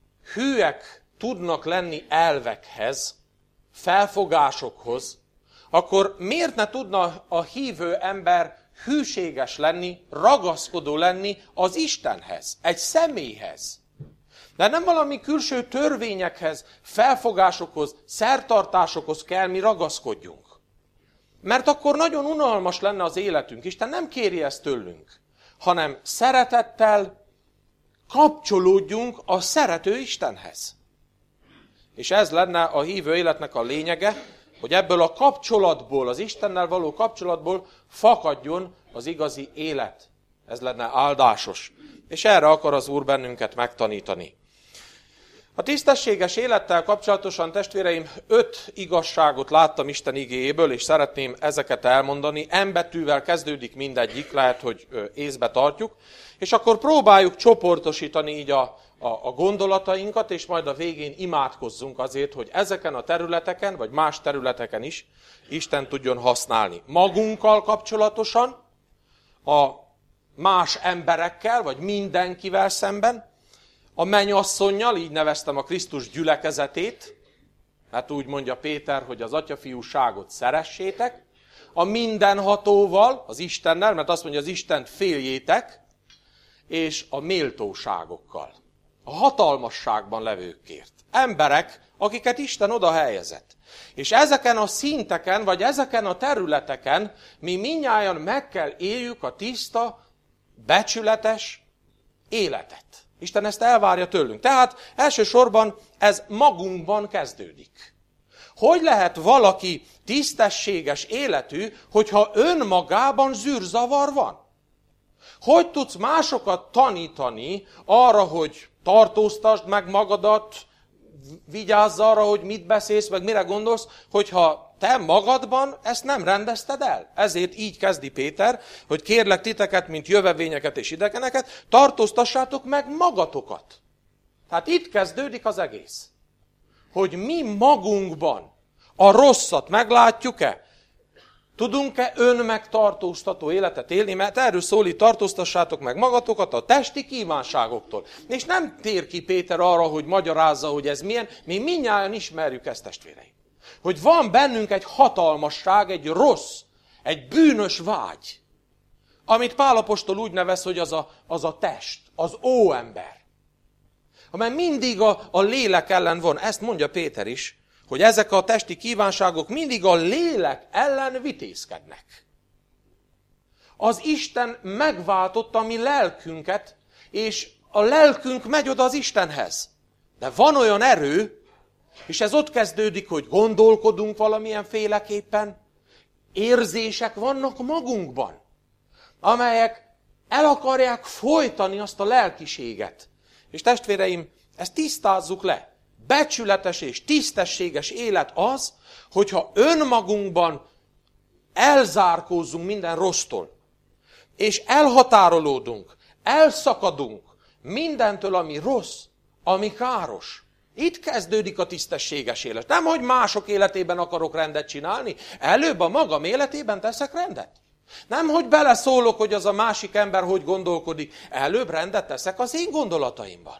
hűek tudnak lenni elvekhez, felfogásokhoz, akkor miért ne tudna a hívő ember hűséges lenni, ragaszkodó lenni az Istenhez, egy személyhez? De nem valami külső törvényekhez, felfogásokhoz, szertartásokhoz kell mi ragaszkodjunk. Mert akkor nagyon unalmas lenne az életünk. Isten nem kéri ezt tőlünk, hanem szeretettel kapcsolódjunk a szerető Istenhez. És ez lenne a hívő életnek a lényege, hogy ebből a kapcsolatból, az Istennel való kapcsolatból fakadjon az igazi élet. Ez lenne áldásos. És erre akar az Úr bennünket megtanítani. A tisztességes élettel kapcsolatosan, testvéreim, 5 igazságot láttam Isten igéjéből, és szeretném ezeket elmondani. M betűvel kezdődik mindegyik, lehet, hogy észbe tartjuk, és akkor próbáljuk csoportosítani így a gondolatainkat, és majd a végén imádkozzunk azért, hogy ezeken a területeken, vagy más területeken is Isten tudjon használni. Magunkkal kapcsolatosan, a más emberekkel, vagy mindenkivel szemben, a mennyasszonnyal, így neveztem a Krisztus gyülekezetét, hát úgy mondja Péter, hogy az atyafiúságot szeressétek, a mindenhatóval, az Istennel, mert azt mondja, az Istent féljétek, és a méltóságokkal, a hatalmasságban levőkért. Emberek, akiket Isten oda helyezett. És ezeken a szinteken, vagy ezeken a területeken mi mindnyájan meg kell éljük a tiszta, becsületes életet. Isten ezt elvárja tőlünk. Tehát elsősorban ez magunkban kezdődik. Hogy lehet valaki tisztességes életű, hogyha önmagában zűrzavar van? Hogy tudsz másokat tanítani arra, hogy tartóztasd meg magadat, vigyázz arra, hogy mit beszélsz, meg mire gondolsz, hogyha te magadban ezt nem rendezted el. Ezért így kezdi Péter, hogy kérlek titeket, mint jövevényeket és idegeneket, tartóztassátok meg magatokat. Tehát itt kezdődik az egész. Hogy mi magunkban a rosszat meglátjuk-e? Tudunk-e önmegtartóztató életet élni? Mert erről szól, itt tartóztassátok meg magatokat a testi kívánságoktól. És nem tér ki Péter arra, hogy magyarázza, hogy ez milyen. Mi mindnyájan ismerjük ezt, testvéreim. Hogy van bennünk egy hatalmasság, egy rossz, egy bűnös vágy, amit Pál apostol úgy nevez, hogy az a test, az óember, amely mindig a lélek ellen van. Ezt mondja Péter is, hogy ezek a testi kívánságok mindig a lélek ellen vitézkednek. Az Isten megváltotta a mi lelkünket, és a lelkünk megy oda az Istenhez. De van olyan erő, és ez ott kezdődik, hogy gondolkodunk valamilyen féleképpen, érzések vannak magunkban, amelyek el akarják folytani azt a lelkiséget. És testvéreim, ezt tisztázzuk le. Becsületes és tisztességes élet az, hogyha önmagunkban elzárkózzunk minden rossztól, és elhatárolódunk, elszakadunk mindentől, ami rossz, ami káros. Itt kezdődik a tisztességes élet. Nem, hogy mások életében akarok rendet csinálni, előbb a magam életében teszek rendet. Nem, hogy beleszólok, hogy az a másik ember hogy gondolkodik, előbb rendet teszek az én gondolataimban.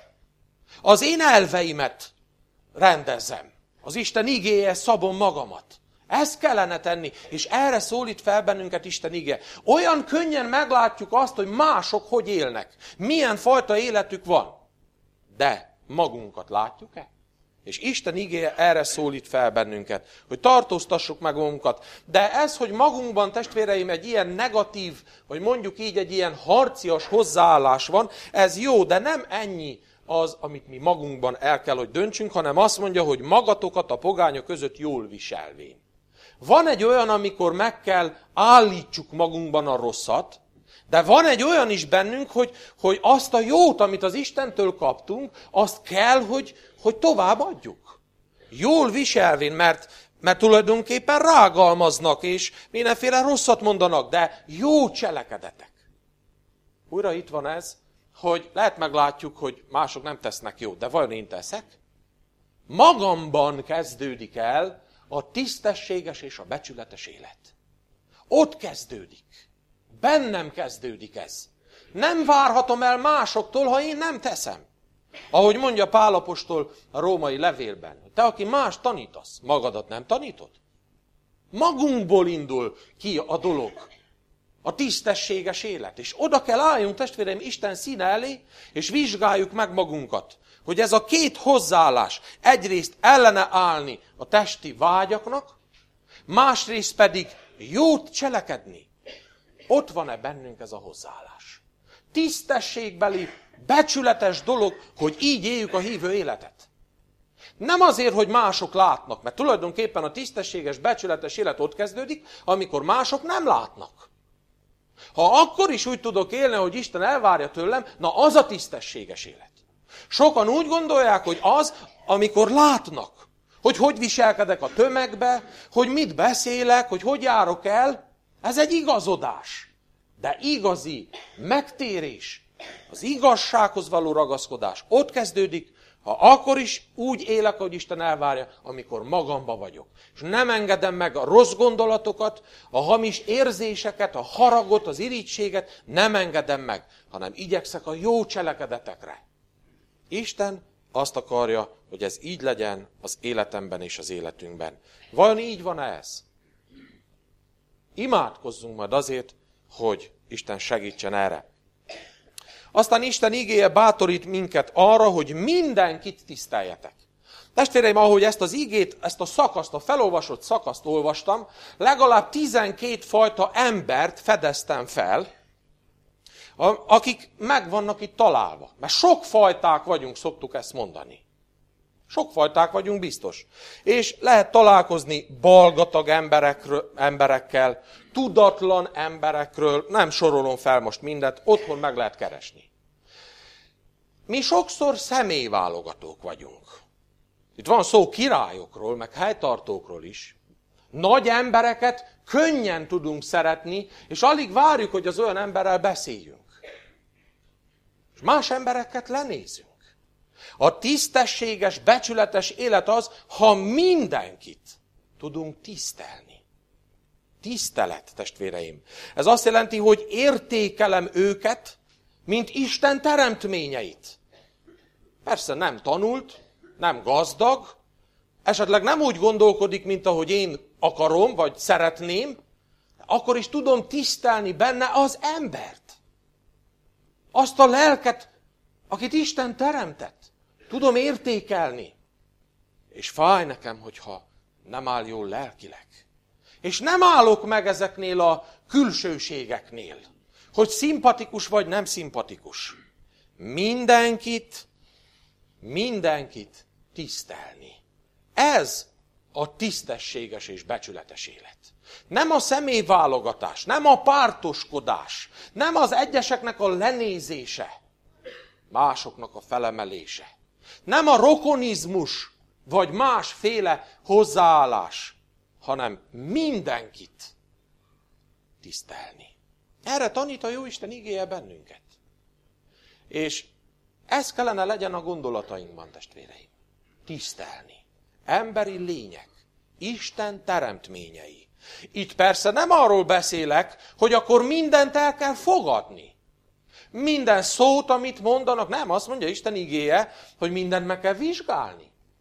Az én elveimet rendezem. Az Isten igéje szabom magamat. Ezt kellene tenni, és erre szólít fel bennünket Isten igéje. Olyan könnyen meglátjuk azt, hogy mások hogy élnek. Milyen fajta életük van. De magunkat látjuk-e? És Isten igéje erre szólít fel bennünket, hogy tartóztassuk meg magunkat. De ez, hogy magunkban, testvéreim, egy ilyen negatív, vagy mondjuk így egy ilyen harcias hozzáállás van, ez jó, de nem ennyi az, amit mi magunkban el kell, hogy döntsünk, hanem azt mondja, hogy magatokat a pogányok között jól viselvén. Van egy olyan, amikor meg kell állítsuk magunkban a rosszat, de van egy olyan is bennünk, hogy azt a jót, amit az Istentől kaptunk, azt kell, hogy tovább adjuk. Jól viselvén, mert tulajdonképpen rágalmaznak, és mindenféle rosszat mondanak, de jó cselekedetek. Újra itt van ez, hogy lehet meglátjuk, hogy mások nem tesznek jót, de vajon én teszek? Magamban kezdődik el a tisztességes és a becsületes élet. Ott kezdődik. Bennem kezdődik ez. Nem várhatom el másoktól, ha én nem teszem. Ahogy mondja Pál apostol a római levélben, te, aki más tanítasz, magadat nem tanítod? Magunkból indul ki a dolog. A tisztességes élet. És oda kell álljunk, testvéreim, Isten színe elé, és vizsgáljuk meg magunkat, hogy ez a két hozzáállás egyrészt ellene állni a testi vágyaknak, másrészt pedig jót cselekedni. Ott van-e bennünk ez a hozzáállás? Tisztességbeli, becsületes dolog, hogy így éljük a hívő életet. Nem azért, hogy mások látnak, mert tulajdonképpen a tisztességes, becsületes élet ott kezdődik, amikor mások nem látnak. Ha akkor is úgy tudok élni, hogy Isten elvárja tőlem, na az a tisztességes élet. Sokan úgy gondolják, hogy az, amikor látnak, hogy viselkedek a tömegbe, hogy mit beszélek, hogy járok el, ez egy igazodás. De igazi megtérés, az igazsághoz való ragaszkodás ott kezdődik, ha akkor is úgy élek, hogy Isten elvárja, amikor magamba vagyok. És nem engedem meg a rossz gondolatokat, a hamis érzéseket, a haragot, az irítséget, nem engedem meg, hanem igyekszek a jó cselekedetekre. Isten azt akarja, hogy ez így legyen az életemben és az életünkben. Vajon így van ez? Imádkozzunk majd azért, hogy Isten segítsen erre. Aztán Isten igéje bátorít minket arra, hogy mindenkit tiszteljetek. Testvéreim, ahogy ezt az igét, ezt a szakaszt, a felolvasott szakaszt olvastam, legalább 12 fajta embert fedeztem fel, akik meg vannak itt találva. Mert sok fajták vagyunk, szoktuk ezt mondani. Sok fajták vagyunk biztos. És lehet találkozni balgatag emberekkel, tudatlan emberekről, nem sorolom fel most mindent, otthon meg lehet keresni. Mi sokszor személyválogatók vagyunk. Itt van szó királyokról, meg helytartókról is. Nagy embereket könnyen tudunk szeretni, és alig várjuk, hogy az olyan emberrel beszéljünk. És más embereket lenézünk. A tisztességes, becsületes élet az, ha mindenkit tudunk tisztelni. Tisztelet, testvéreim. Ez azt jelenti, hogy értékelem őket, mint Isten teremtményeit. Persze nem tanult, nem gazdag, esetleg nem úgy gondolkodik, mint ahogy én akarom, vagy szeretném, akkor is tudom tisztelni benne az embert. Azt a lelket, akit Isten teremtett. Tudom értékelni. És fáj nekem, hogyha nem áll jól lelkileg. És nem állok meg ezeknél a külsőségeknél. Hogy szimpatikus vagy nem szimpatikus. Mindenkit tisztelni. Ez a tisztességes és becsületes élet. Nem a személyválogatás, nem a pártoskodás, nem az egyeseknek a lenézése, másoknak a felemelése. Nem a rokonizmus, vagy másféle hozzáállás, hanem mindenkit tisztelni. Erre tanít a Jóisten igéje bennünket. És ez kellene legyen a gondolatainkban, testvéreim. Tisztelni. Emberi lények. Isten teremtményei. Itt persze nem arról beszélek, hogy akkor mindent el kell fogadni. Minden szót, amit mondanak, nem, azt mondja Isten igéje, hogy mindent meg kell vizsgálni.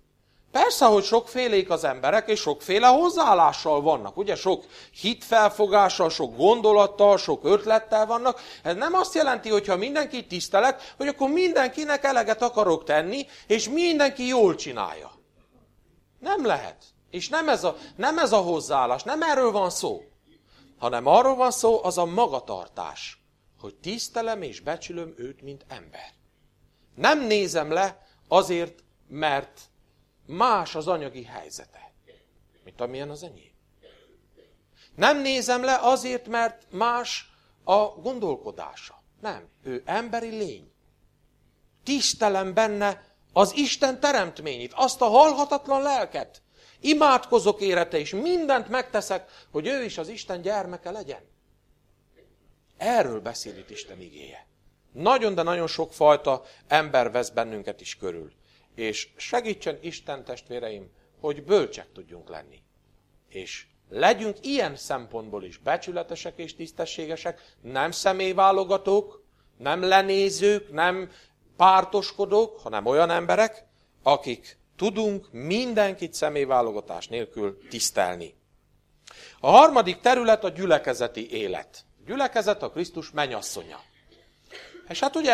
Persze, hogy sokfélék az emberek, és sokféle hozzáállással vannak. Ugye sok hitfelfogással, sok gondolattal, sok ötlettel vannak. Ez nem azt jelenti, hogy ha mindenkit tisztelek, hogy akkor mindenkinek eleget akarok tenni, és mindenki jól csinálja. Nem lehet. És nem ez a hozzáállás, nem erről van szó. Hanem arról van szó, az a magatartás, hogy tisztelem és becsülöm őt, mint ember. Nem nézem le azért, mert más az anyagi helyzete, mint amilyen az enyém. Nem nézem le azért, mert más a gondolkodása. Nem, ő emberi lény. Tisztelem benne az Isten teremtményét, azt a halhatatlan lelket. Imádkozok érte, és mindent megteszek, hogy ő is az Isten gyermeke legyen. Erről beszél itt Isten igéje. Nagyon, de nagyon sokfajta ember vesz bennünket is körül. És segítsen Isten, testvéreim, hogy bölcsek tudjunk lenni. És legyünk ilyen szempontból is becsületesek és tisztességesek, nem személyválogatók, nem lenézők, nem pártoskodók, hanem olyan emberek, akik tudunk mindenkit személyválogatás nélkül tisztelni. A harmadik terület a gyülekezeti élet. A gyülekezet a Krisztus mennyasszonya. És hát ugye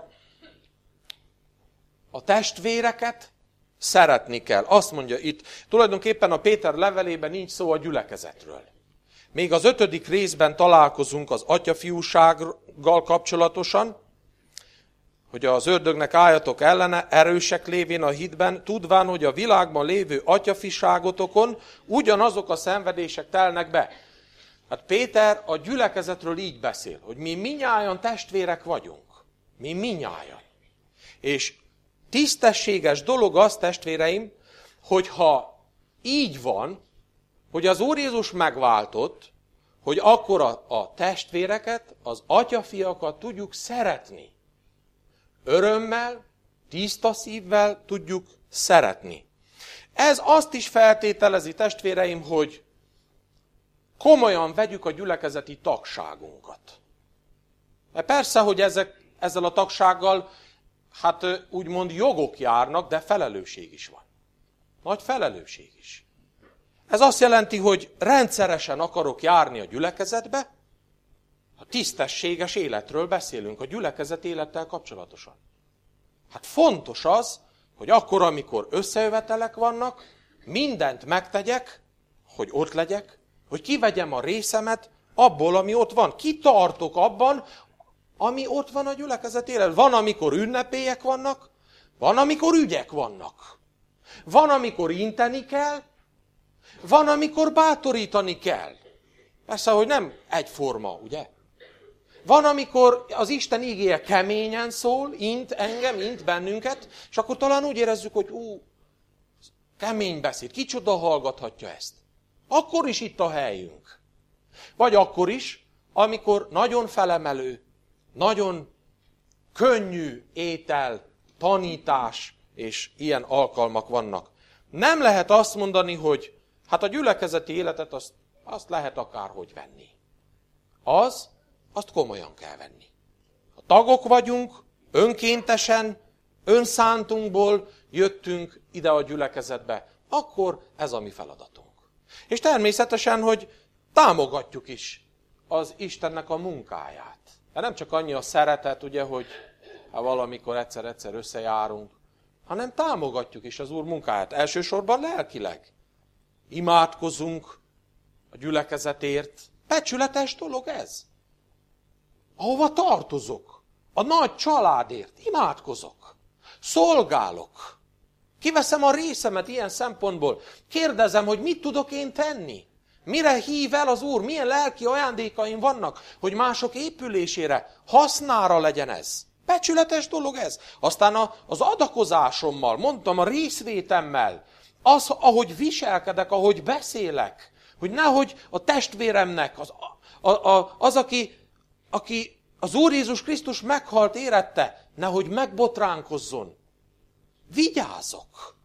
a testvéreket szeretni kell. Azt mondja itt, tulajdonképpen a Péter levelében nincs szó a gyülekezetről. Még az 5. részben találkozunk az atyafiúsággal kapcsolatosan, hogy az ördögnek álljatok ellene, erősek lévén a hitben, tudván, hogy a világban lévő atyafiságotokon ugyanazok a szenvedések telnek be. Hát Péter a gyülekezetről így beszél, hogy mi minnyájan testvérek vagyunk. Mi minnyájan. És tisztességes dolog az, testvéreim, hogyha így van, hogy az Úr Jézus megváltott, hogy akkor a testvéreket, az atyafiakat tudjuk szeretni. Örömmel, tiszta szívvel tudjuk szeretni. Ez azt is feltételezi, testvéreim, hogy komolyan vegyük a gyülekezeti tagságunkat. Mert persze, hogy ezzel a tagsággal, hát úgymond jogok járnak, de felelősség is van. Nagy felelősség is. Ez azt jelenti, hogy rendszeresen akarok járni a gyülekezetbe, a tisztességes életről beszélünk, a gyülekezet élettel kapcsolatosan. Hát fontos az, hogy akkor, amikor összejövetelek vannak, mindent megtegyek, hogy ott legyek, hogy kivegyem a részemet abból, ami ott van. Kitartok abban, ami ott van a gyülekezet életben. Van, amikor ünnepélyek vannak, van, amikor ügyek vannak. Van, amikor inteni kell, van, amikor bátorítani kell. Persze, hogy nem egyforma, ugye? Van, amikor az Isten igéje keményen szól, int engem, int bennünket, és akkor talán úgy érezzük, hogy kemény beszéd, kicsoda hallgathatja ezt. Akkor is itt a helyünk. Vagy akkor is, amikor nagyon felemelő, nagyon könnyű étel, tanítás és ilyen alkalmak vannak. Nem lehet azt mondani, hogy hát a gyülekezeti életet azt lehet akárhogy venni. Azt komolyan kell venni. Ha tagok vagyunk, önkéntesen, önszántunkból jöttünk ide a gyülekezetbe, akkor ez a mi feladatunk. És természetesen, hogy támogatjuk is az Istennek a munkáját. De nem csak annyi a szeretet, ugye, hogy valamikor egyszer-egyszer összejárunk, hanem támogatjuk is az Úr munkáját. Elsősorban lelkileg. Imádkozunk a gyülekezetért. Becsületes dolog ez. Ahova tartozok. A nagy családért. Imádkozok. Szolgálok. Kiveszem a részemet ilyen szempontból. Kérdezem, hogy mit tudok én tenni. Mire hív el az Úr? Milyen lelki ajándékaim vannak, hogy mások épülésére, hasznára legyen ez. Becsületes dolog ez. Aztán az adakozásommal, mondtam, a részvétemmel, az, ahogy viselkedek, ahogy beszélek, hogy nehogy a testvéremnek, az aki az Úr Jézus Krisztus meghalt érette, nehogy megbotránkozzon. Vigyázok.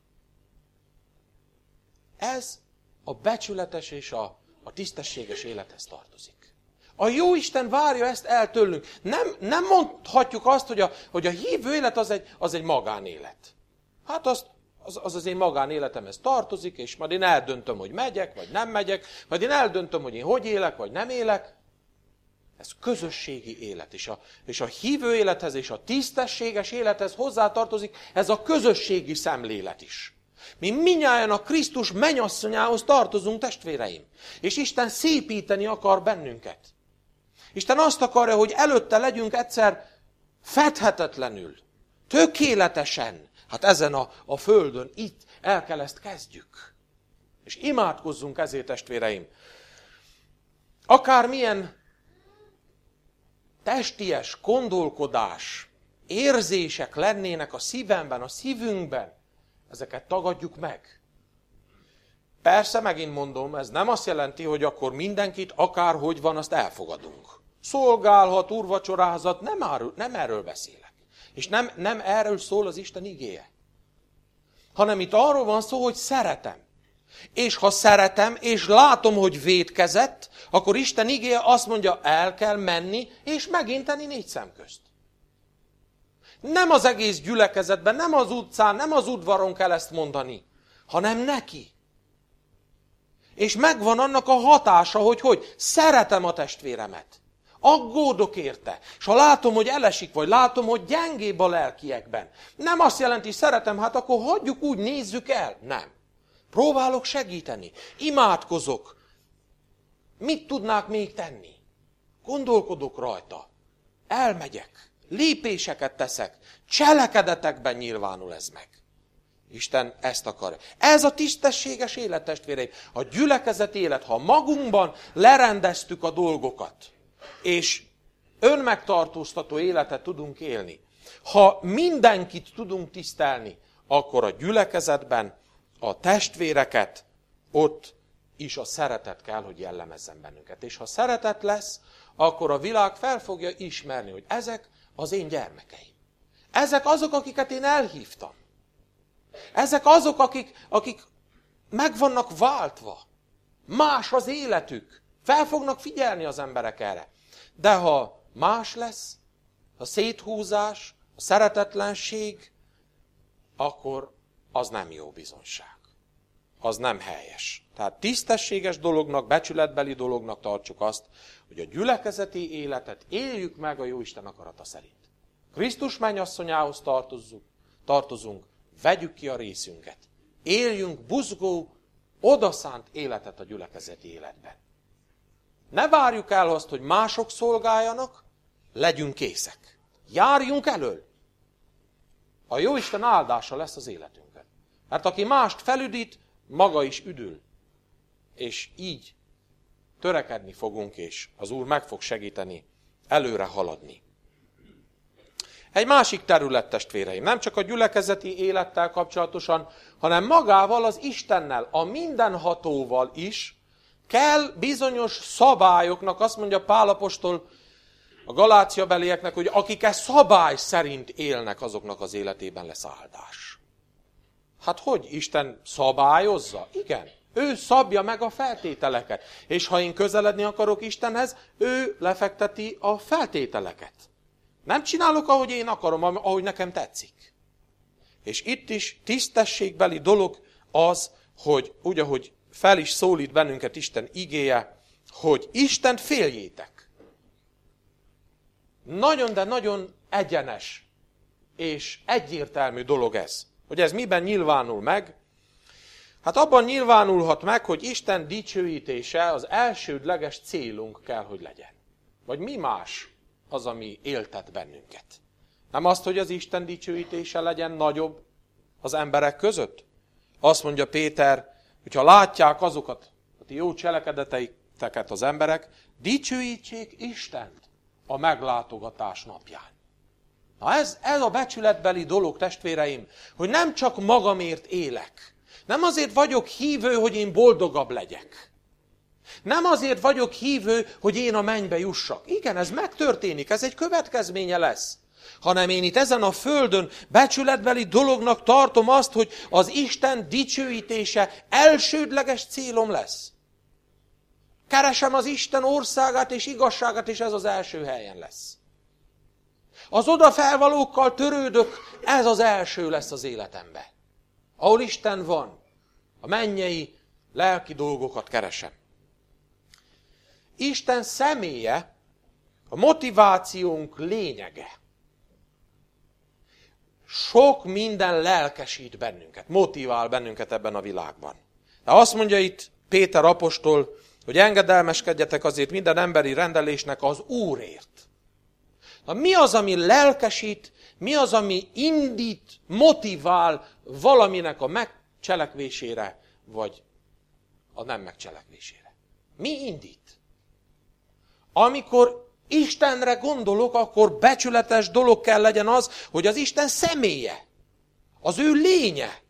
Ez a becsületes és a tisztességes élethez tartozik. A Jóisten várja ezt el tőlünk. Nem mondhatjuk azt, hogy a hívő élet az egy magánélet. Hát azt az én magánéletemhez tartozik, és majd én eldöntöm, hogy megyek, vagy nem megyek, majd én eldöntöm, hogy én hogy élek, vagy nem élek. Ez közösségi élet, és a hívő élethez és a tisztességes élethez hozzátartozik ez a közösségi szemlélet is. Mi mindnyájan a Krisztus mennyasszonyához tartozunk, testvéreim, és Isten szépíteni akar bennünket. Isten azt akarja, hogy előtte legyünk egyszer fedhetetlenül, tökéletesen. Hát ezen a földön, itt el kell ezt kezdjük. És imádkozzunk ezért, testvéreim. Akármilyen testies gondolkodás, érzések lennének a szívemben, a szívünkben, ezeket tagadjuk meg. Persze, megint mondom, ez nem azt jelenti, hogy akkor mindenkit akárhogy van, azt elfogadunk. Szolgálhat, úrvacsorázat, nem erről beszélek. És nem erről szól az Isten igéje. Hanem itt arról van szó, hogy szeretem. És ha szeretem, és látom, hogy vétkezett, akkor Isten igéje azt mondja, el kell menni, és meginteni 4 szem közt. Nem az egész gyülekezetben, nem az utcán, nem az udvaron kell ezt mondani, hanem neki. És megvan annak a hatása, hogy szeretem a testvéremet. Aggódok érte. És ha látom, hogy elesik, vagy látom, hogy gyengébb a lelkiekben. Nem azt jelenti, szeretem, hát akkor hagyjuk úgy, nézzük el. Nem. Próbálok segíteni. Imádkozok. Mit tudnák még tenni? Gondolkodok rajta. Elmegyek. Lépéseket teszek. Cselekedetekben nyilvánul ez meg. Isten ezt akarja. Ez a tisztességes élet, testvéreim. A gyülekezet élet, ha magunkban lerendeztük a dolgokat, és önmegtartóztató életet tudunk élni, ha mindenkit tudunk tisztelni, akkor a gyülekezetben a testvéreket, ott is a szeretet kell, hogy jellemezzen bennünket. És ha szeretet lesz, akkor a világ fel fogja ismerni, hogy ezek az én gyermekeim. Ezek azok, akiket én elhívtam. Ezek azok, akik meg vannak váltva. Más az életük. Fel fognak figyelni az emberek erre. De ha más lesz, a széthúzás, a szeretetlenség, akkor az nem jó bizonyság. Az nem helyes. Tehát tisztességes dolognak, becsületbeli dolognak tartsuk azt, hogy a gyülekezeti életet éljük meg a Jóisten akarata szerint. Krisztus mennyasszonyához tartozunk, vegyük ki a részünket. Éljünk buzgó, odaszánt életet a gyülekezeti életben. Ne várjuk el azt, hogy mások szolgáljanak, legyünk készek. Járjunk elől. A Jóisten áldása lesz az életünkben. Mert aki mást felüdít, maga is üdül. És így törekedni fogunk, és az Úr meg fog segíteni előre haladni. Egy másik terület, testvéreim, nem csak a gyülekezeti élettel kapcsolatosan, hanem magával, az Istennel, a mindenhatóval is kell bizonyos szabályoknak, azt mondja Pál apostol a Galáciabelieknek, hogy akik e szabály szerint élnek, azoknak az életében lesz áldás. Hát hogy? Isten szabályozza? Igen. Ő szabja meg a feltételeket. És ha én közeledni akarok Istenhez, ő lefekteti a feltételeket. Nem csinálok, ahogy én akarom, ahogy nekem tetszik. És itt is tisztességbeli dolog az, hogy úgy, ahogy fel is szólít bennünket Isten igéje, hogy Istent féljétek. Nagyon, de nagyon egyenes és egyértelmű dolog ez. Hogy ez miben nyilvánul meg? Hát abban nyilvánulhat meg, hogy Isten dicsőítése az elsődleges célunk kell, hogy legyen. Vagy mi más az, ami éltet bennünket? Nem azt, hogy az Isten dicsőítése legyen nagyobb az emberek között? Azt mondja Péter, hogyha látják azokat, a ti jó cselekedeteiteket az emberek, dicsőítsék Istent a meglátogatás napján. Na ez a becsületbeli dolog, testvéreim, hogy nem csak magamért élek. Nem azért vagyok hívő, hogy én boldogabb legyek. Nem azért vagyok hívő, hogy én a mennybe jussak. Igen, ez megtörténik, ez egy következménye lesz. Hanem én itt ezen a földön becsületbeli dolognak tartom azt, hogy az Isten dicsőítése elsődleges célom lesz. Keresem az Isten országát és igazságát, és ez az első helyen lesz. Az odafelvalókkal törődök, ez az első lesz az életemben. ahol Isten van, a mennyei, lelki dolgokat keresem. Isten személye a motivációnk lényege. Sok minden lelkesít bennünket, motivál bennünket ebben a világban. De azt mondja itt Péter apostol, hogy engedelmeskedjetek azért minden emberi rendelésnek az Úrért. Na, mi az, ami lelkesít, mi az, ami indít, motivál valaminek a megcselekvésére, vagy a nem megcselekvésére? Mi indít? Amikor Istenre gondolok, akkor becsületes dolog kell legyen az, hogy az Isten személye, az ő lénye.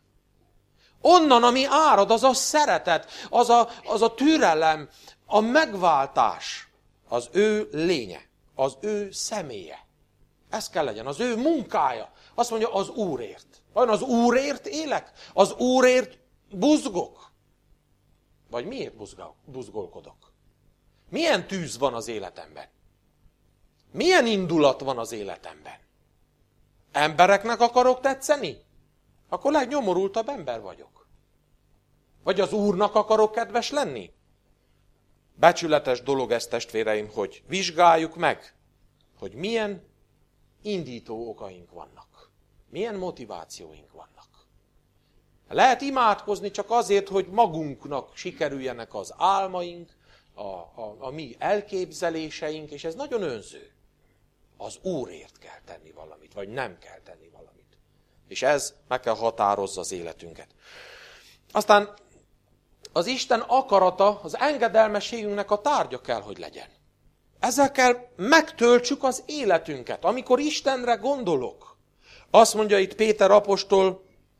Onnan, ami árad, az a szeretet, az a türelem, a megváltás, az ő lénye, az ő személye. Ez kell legyen, az ő munkája. Azt mondja, az Úrért. Vajon az Úrért élek? Az Úrért buzgok? Vagy miért buzgolkodok? Milyen tűz van az életemben? Milyen indulat van az életemben? Embereknek akarok tetszeni? Akkor legnyomorultabb ember vagyok. Vagy az Úrnak akarok kedves lenni? Becsületes dolog ez, testvéreim, hogy vizsgáljuk meg, hogy milyen indító okaink vannak. Milyen motivációink vannak. Lehet imádkozni csak azért, hogy magunknak sikerüljenek az álmaink, a mi elképzeléseink, és ez nagyon önző. Az Úrért kell tenni valamit, vagy nem kell tenni valamit. És ez meg kell határozza az életünket. Aztán az Isten akarata, az engedelmességünknek a tárgya kell, hogy legyen. Ezzel kell megtöltsük az életünket. Amikor Istenre gondolok, azt mondja itt Péter apostol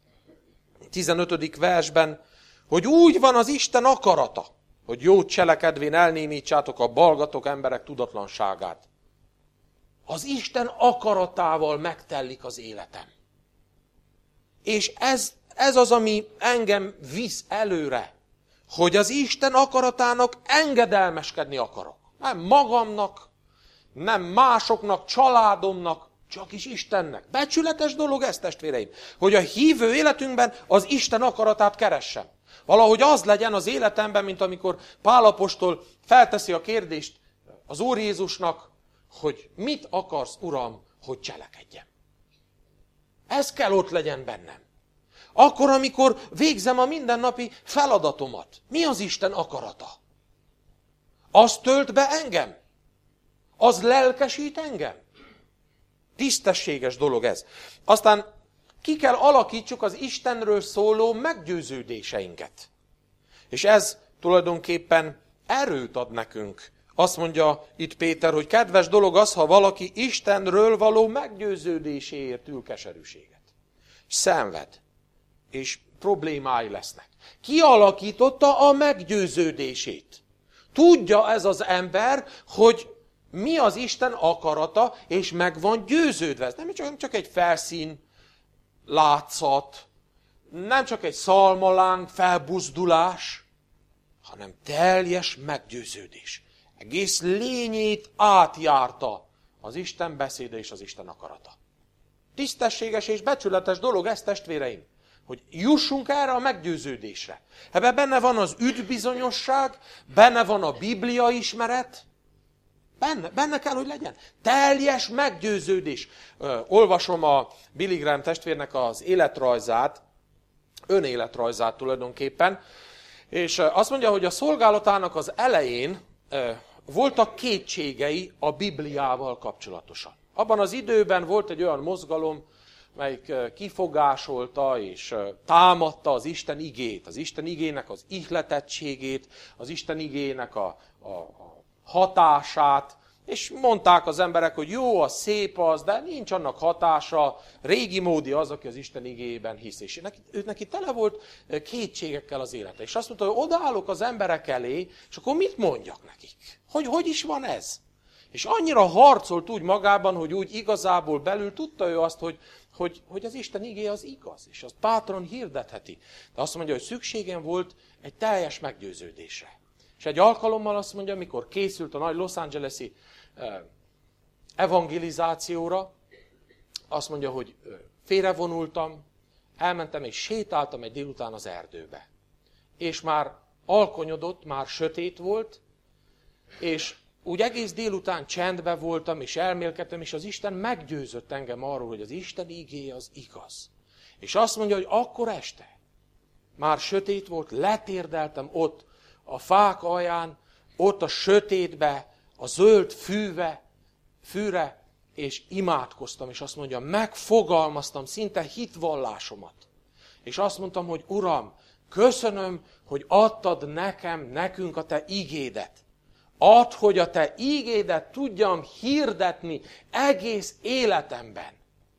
15. versben, hogy úgy van az Isten akarata, hogy jót cselekedvén elnémítsátok a balgatok emberek tudatlanságát. Az Isten akaratával megtellik az életem. És ez az, ami engem visz előre, hogy az Isten akaratának engedelmeskedni akarok. Nem magamnak, nem másoknak, családomnak, csak is Istennek. Becsületes dolog ez, testvéreim, hogy a hívő életünkben az Isten akaratát keressem. Valahogy az legyen az életemben, mint amikor Pál apostol felteszi a kérdést az Úr Jézusnak, hogy mit akarsz, Uram, hogy cselekedjem. Ez kell ott legyen bennem. Akkor, amikor végzem a mindennapi feladatomat, mi az Isten akarata? Az tölt be engem? Az lelkesít engem? Tisztességes dolog ez. Aztán ki kell alakítsuk az Istenről szóló meggyőződéseinket. És ez tulajdonképpen erőt ad nekünk. Azt mondja itt Péter, hogy kedves dolog az, ha valaki Istenről való meggyőződéséért ül keserűséget. Szenved. És problémái lesznek. Ki alakította a meggyőződését? Tudja ez az ember, hogy mi az Isten akarata, és meg van győződve. Ez nem csak egy felszín látszat, nem csak egy szalmaláng felbuzdulás, hanem teljes meggyőződés. Egész lényét átjárta az Isten beszéde és az Isten akarata. Tisztességes és becsületes dolog ez, testvéreim, hogy jussunk erre a meggyőződésre. Ebben benne van az üdvbizonyosság, benne van a Biblia ismeret, benne kell, hogy legyen. Teljes meggyőződés. Olvasom a Billy Graham testvérnek az életrajzát, önéletrajzát tulajdonképpen, és azt mondja, hogy a szolgálatának az elején voltak kétségei a Bibliával kapcsolatosan. Abban az időben volt egy olyan mozgalom, melyik kifogásolta és támadta az Isten igét, az Isten igének az ihletettségét, az Isten igének a hatását, és mondták az emberek, hogy jó, az szép az, de nincs annak hatása, régi módi az, aki az Isten igéjében hisz. És neki tele volt kétségekkel az élete. És azt mondta, hogy odaállok az emberek elé, és akkor mit mondjak nekik? Hogy is van ez? És annyira harcolt úgy magában, hogy úgy igazából belül tudta ő azt, hogy az Isten igéje az igaz, és azt bátran hirdetheti. De azt mondja, hogy szükségem volt egy teljes meggyőződésre. És egy alkalommal azt mondja, amikor készült a nagy Los Angeles-i evangelizációra, azt mondja, hogy félrevonultam, elmentem és sétáltam egy délután az erdőbe. És már alkonyodott, már sötét volt, és úgy egész délután csendben voltam, és elmélkedtem, és az Isten meggyőzött engem arról, hogy az Isten igéje az igaz. És azt mondja, hogy akkor este, már sötét volt, letérdeltem ott a fák alján, ott a sötétbe, a zöld fűre, és imádkoztam, és azt mondja, megfogalmaztam szinte hitvallásomat. És azt mondtam, hogy Uram, köszönöm, hogy adtad nekünk a te igédet. Add, hogy a te ígédet tudjam hirdetni egész életemben.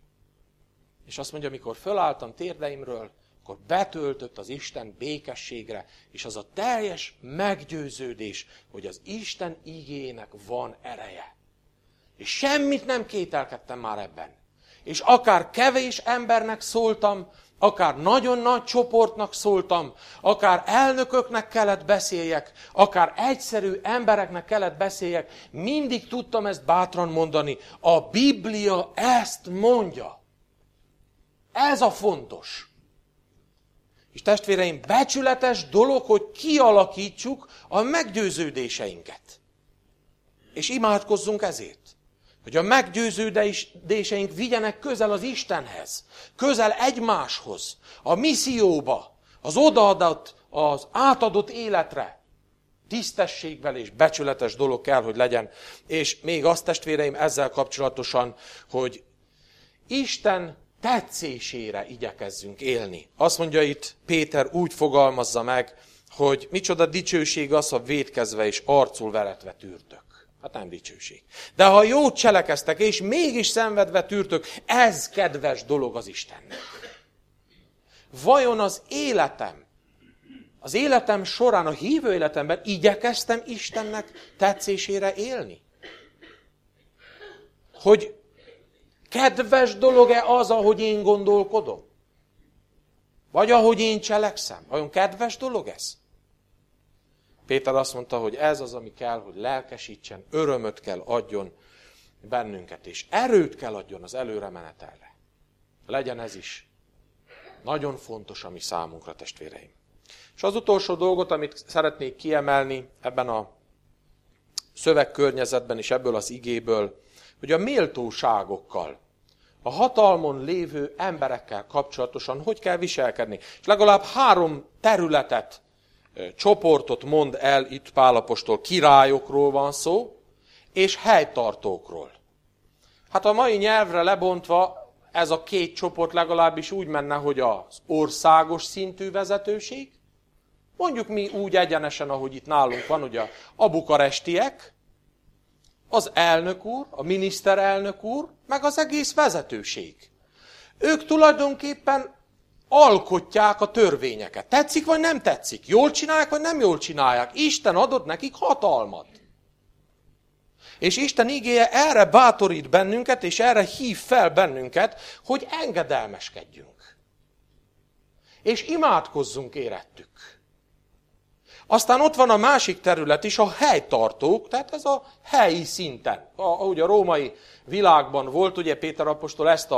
És azt mondja, amikor fölálltam térdeimről, akkor betöltött az Isten békességre, és az a teljes meggyőződés, hogy az Isten igének van ereje. És semmit nem kételkedtem már ebben. És akár kevés embernek szóltam, akár nagyon nagy csoportnak szóltam, akár elnököknek kellett beszéljek, akár egyszerű embereknek kellett beszéljek, mindig tudtam ezt bátran mondani. A Biblia ezt mondja. Ez a fontos. És testvéreim, becsületes dolog, hogy kialakítsuk a meggyőződéseinket. És imádkozzunk ezért. Hogy a meggyőződéseink vigyenek közel az Istenhez, közel egymáshoz, a misszióba, az odaadott, az átadott életre. Tisztességvel és becsületes dolog kell, hogy legyen. És még azt, testvéreim, ezzel kapcsolatosan, hogy Isten tetszésére igyekezzünk élni. Azt mondja itt Péter, úgy fogalmazza meg, hogy micsoda dicsőség az, ha vétkezve és arcul veretve tűrtök. Hát nem dicsőség. De ha jót cselekeztek, és mégis szenvedve tűrtök, ez kedves dolog az Istennek. Vajon az életem során, a hívő életemben igyekeztem Istennek tetszésére élni? Hogy kedves dolog-e az, ahogy én gondolkodom? Vagy ahogy én cselekszem? Vajon kedves dolog ez? Péter azt mondta, hogy ez az, ami kell, hogy lelkesítsen, örömöt kell adjon bennünket, és erőt kell adjon az előre menetelre. Legyen ez is nagyon fontos a mi számunkra, testvéreim. És az utolsó dolgot, amit szeretnék kiemelni ebben a szövegkörnyezetben és ebből az igéből, hogy a méltóságokkal, a hatalmon lévő emberekkel kapcsolatosan hogy kell viselkedni. És legalább 3 területet, csoportot mond el itt Pál apostol. Királyokról van szó, és helytartókról. Hát a mai nyelvre lebontva ez a 2 csoport legalábbis úgy menne, hogy az országos szintű vezetőség, mondjuk mi úgy egyenesen, ahogy itt nálunk van, ugye a bukarestiek, az elnök úr, a miniszterelnök úr, meg az egész vezetőség. Ők tulajdonképpen alkotják a törvényeket. Tetszik vagy nem tetszik? Jól csinálják vagy nem jól csinálják? Isten adott nekik hatalmat. És Isten igéje erre bátorít bennünket, és erre hív fel bennünket, hogy engedelmeskedjünk. És imádkozzunk érettük. Aztán ott van a másik terület is, a helytartók, tehát ez a helyi szinten. Ahogy a római világban volt, ugye Péter apostol ezt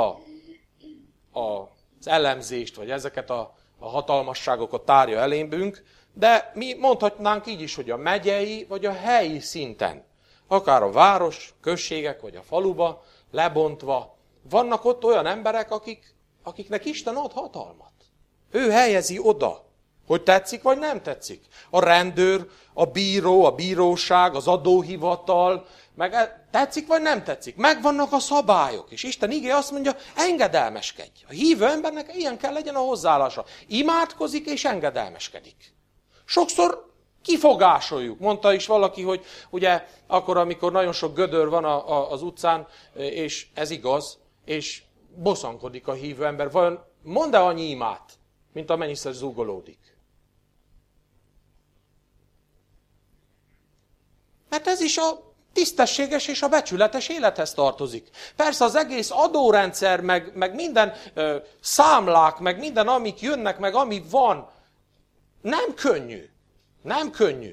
az elemzést, vagy ezeket a hatalmasságokat tárja elénk, de mi mondhatnánk így is, hogy a megyei, vagy a helyi szinten, akár a város, községek, vagy a faluba lebontva, vannak ott olyan emberek, akiknek Isten ad hatalmat. Ő helyezi oda, hogy tetszik, vagy nem tetszik. A rendőr, a bíró, a bíróság, az adóhivatal, meg tetszik, vagy nem tetszik. Megvannak a szabályok, és Isten igéje azt mondja, engedelmeskedj. A hívő embernek ilyen kell legyen a hozzáállása. Imádkozik és engedelmeskedik. Sokszor kifogásoljuk. Mondta is valaki, hogy ugye akkor, amikor nagyon sok gödör van az utcán, és ez igaz, és bosszankodik a hívő ember. Vajon mond-e annyi imát, mint amennyiszer zúgolódik? Mert ez is a tisztességes és a becsületes élethez tartozik. Persze az egész adórendszer, meg minden számlák, meg minden, amik jönnek, meg ami van, nem könnyű. Nem könnyű.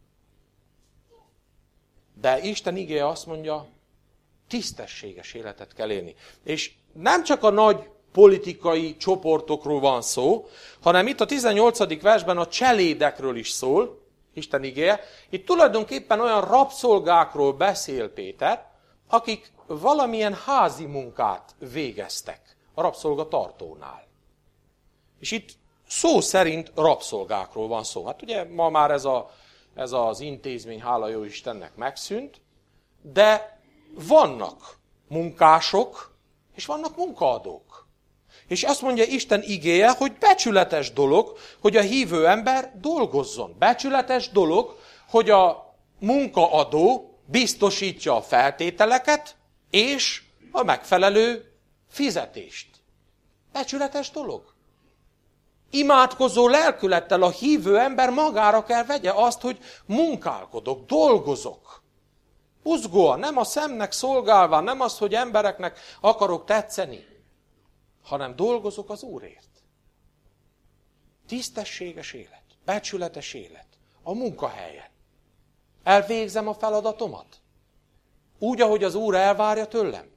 De Isten igéje azt mondja, tisztességes életet kell élni. És nem csak a nagy politikai csoportokról van szó, hanem itt a 18. versben a cselédekről is szól, Isten igéje. Itt tulajdonképpen olyan rabszolgákról beszél Péter, akik valamilyen házi munkát végeztek a rabszolgatartónál. És itt szó szerint rabszolgákról van szó. Hát ugye ma már ez az intézmény, hála jó Istennek, megszűnt, de vannak munkások, és vannak munkaadók. És azt mondja Isten igéje, hogy becsületes dolog, hogy a hívő ember dolgozzon. Becsületes dolog, hogy a munkaadó biztosítja a feltételeket és a megfelelő fizetést. Becsületes dolog. Imádkozó lelkülettel a hívő ember magára kell vegye azt, hogy munkálkodok, dolgozok. Buzgóan, nem a szemnek szolgálva, nem az, hogy embereknek akarok tetszeni, hanem dolgozok az Úrért. Tisztességes élet, becsületes élet, a munkahelyen. Elvégzem a feladatomat. Úgy, ahogy az Úr elvárja tőlem.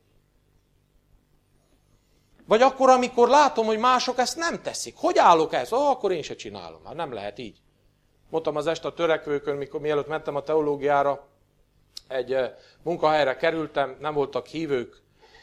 Vagy akkor, amikor látom, hogy mások ezt nem teszik. Hogy állok ezt? Akkor én se csinálom. Hát nem lehet így. Mondtam az este a törekvőkön, mielőtt mentem a teológiára, egy munkahelyre kerültem, nem voltak hívők,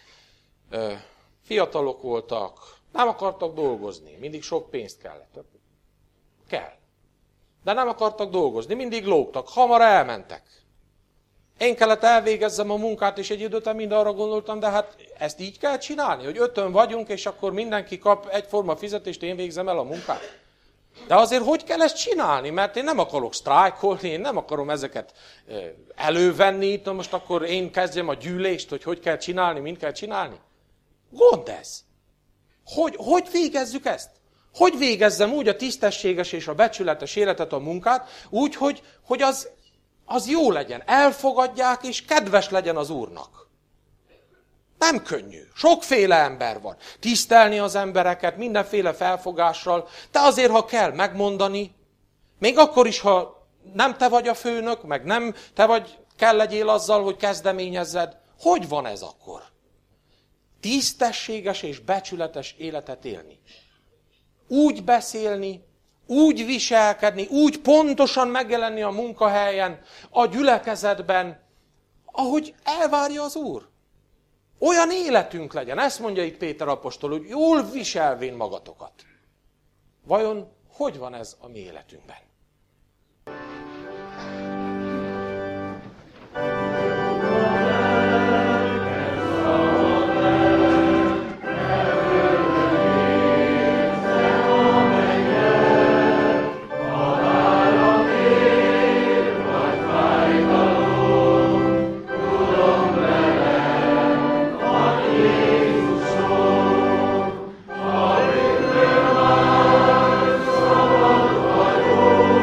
fiatalok voltak, nem akartak dolgozni, mindig sok pénzt kellett. Kell. De nem akartak dolgozni, mindig lógtak, hamar elmentek. Én kellett elvégezzem a munkát, és egy időt mind arra gondoltam, de hát ezt így kell csinálni, hogy 5-ön vagyunk, és akkor mindenki kap egyforma fizetést, én végzem el a munkát. De azért hogy kell ezt csinálni? Mert én nem akarok sztrájkolni, én nem akarom ezeket elővenni, itt most akkor én kezdjem a gyűlést, hogy kell csinálni, mind kell csinálni. Gond ez. Hogy végezzük ezt? Hogy végezzem úgy a tisztességes és a becsületes életet, a munkát, úgy, hogy az jó legyen, elfogadják és kedves legyen az Úrnak. Nem könnyű. Sokféle ember van. Tisztelni az embereket mindenféle felfogással, de azért, ha kell megmondani, még akkor is, ha nem te vagy a főnök, meg nem te vagy, kell legyél azzal, hogy kezdeményezzed. Hogy van ez akkor? Tisztességes és becsületes életet élni. Úgy beszélni, úgy viselkedni, úgy pontosan megjelenni a munkahelyen, a gyülekezetben, ahogy elvárja az Úr. Olyan életünk legyen, ezt mondja itt Péter apostol, hogy jól viselvén magatokat. Vajon hogy van ez a mi életünkben? Amen.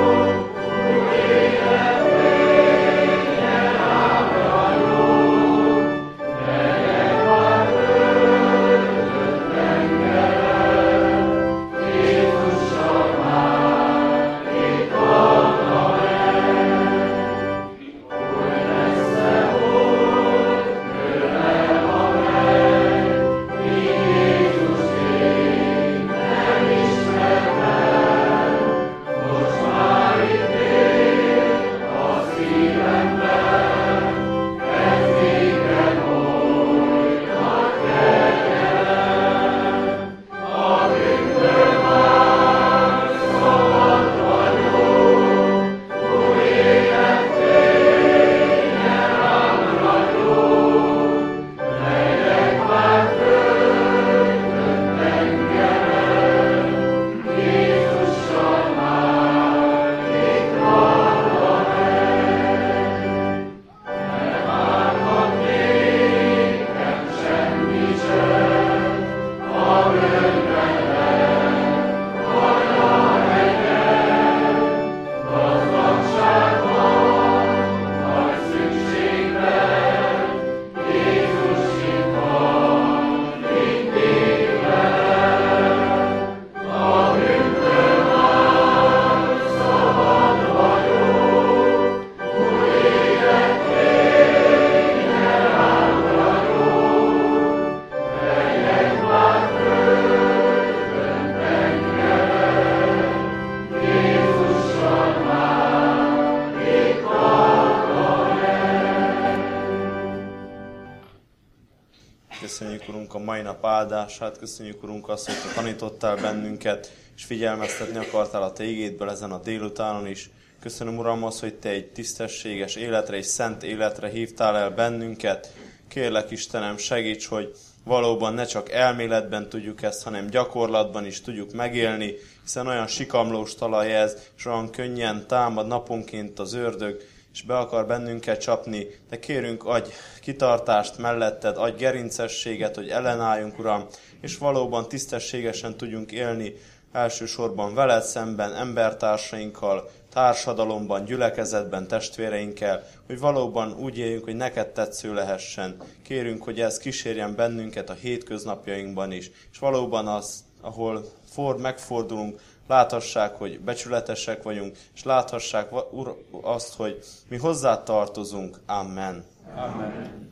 köszönjük, Urunk, a mai nap áldását, köszönjük, Urunk, azt, hogy Te tanítottál bennünket, és figyelmeztetni akartál a Te igédből ezen a délutánon is. Köszönöm, Uram, azt, hogy Te egy tisztességes életre és szent életre hívtál el bennünket. Kérlek, Istenem, segíts, hogy valóban ne csak elméletben tudjuk ezt, hanem gyakorlatban is tudjuk megélni, hiszen olyan sikamlós talaj ez, és olyan könnyen támad naponként az ördög, és be akar bennünket csapni, de kérünk, adj kitartást melletted, adj gerincességet, hogy ellenálljunk, Uram, és valóban tisztességesen tudjunk élni, elsősorban veled szemben, embertársainkkal, társadalomban, gyülekezetben, testvéreinkkel, hogy valóban úgy éljünk, hogy neked tetsző lehessen. Kérünk, hogy ez kísérjen bennünket a hétköznapjainkban is, és valóban az, ahol megfordulunk, láthassák, hogy becsületesek vagyunk, és láthassák azt, hogy mi hozzád tartozunk. Amen. Amen.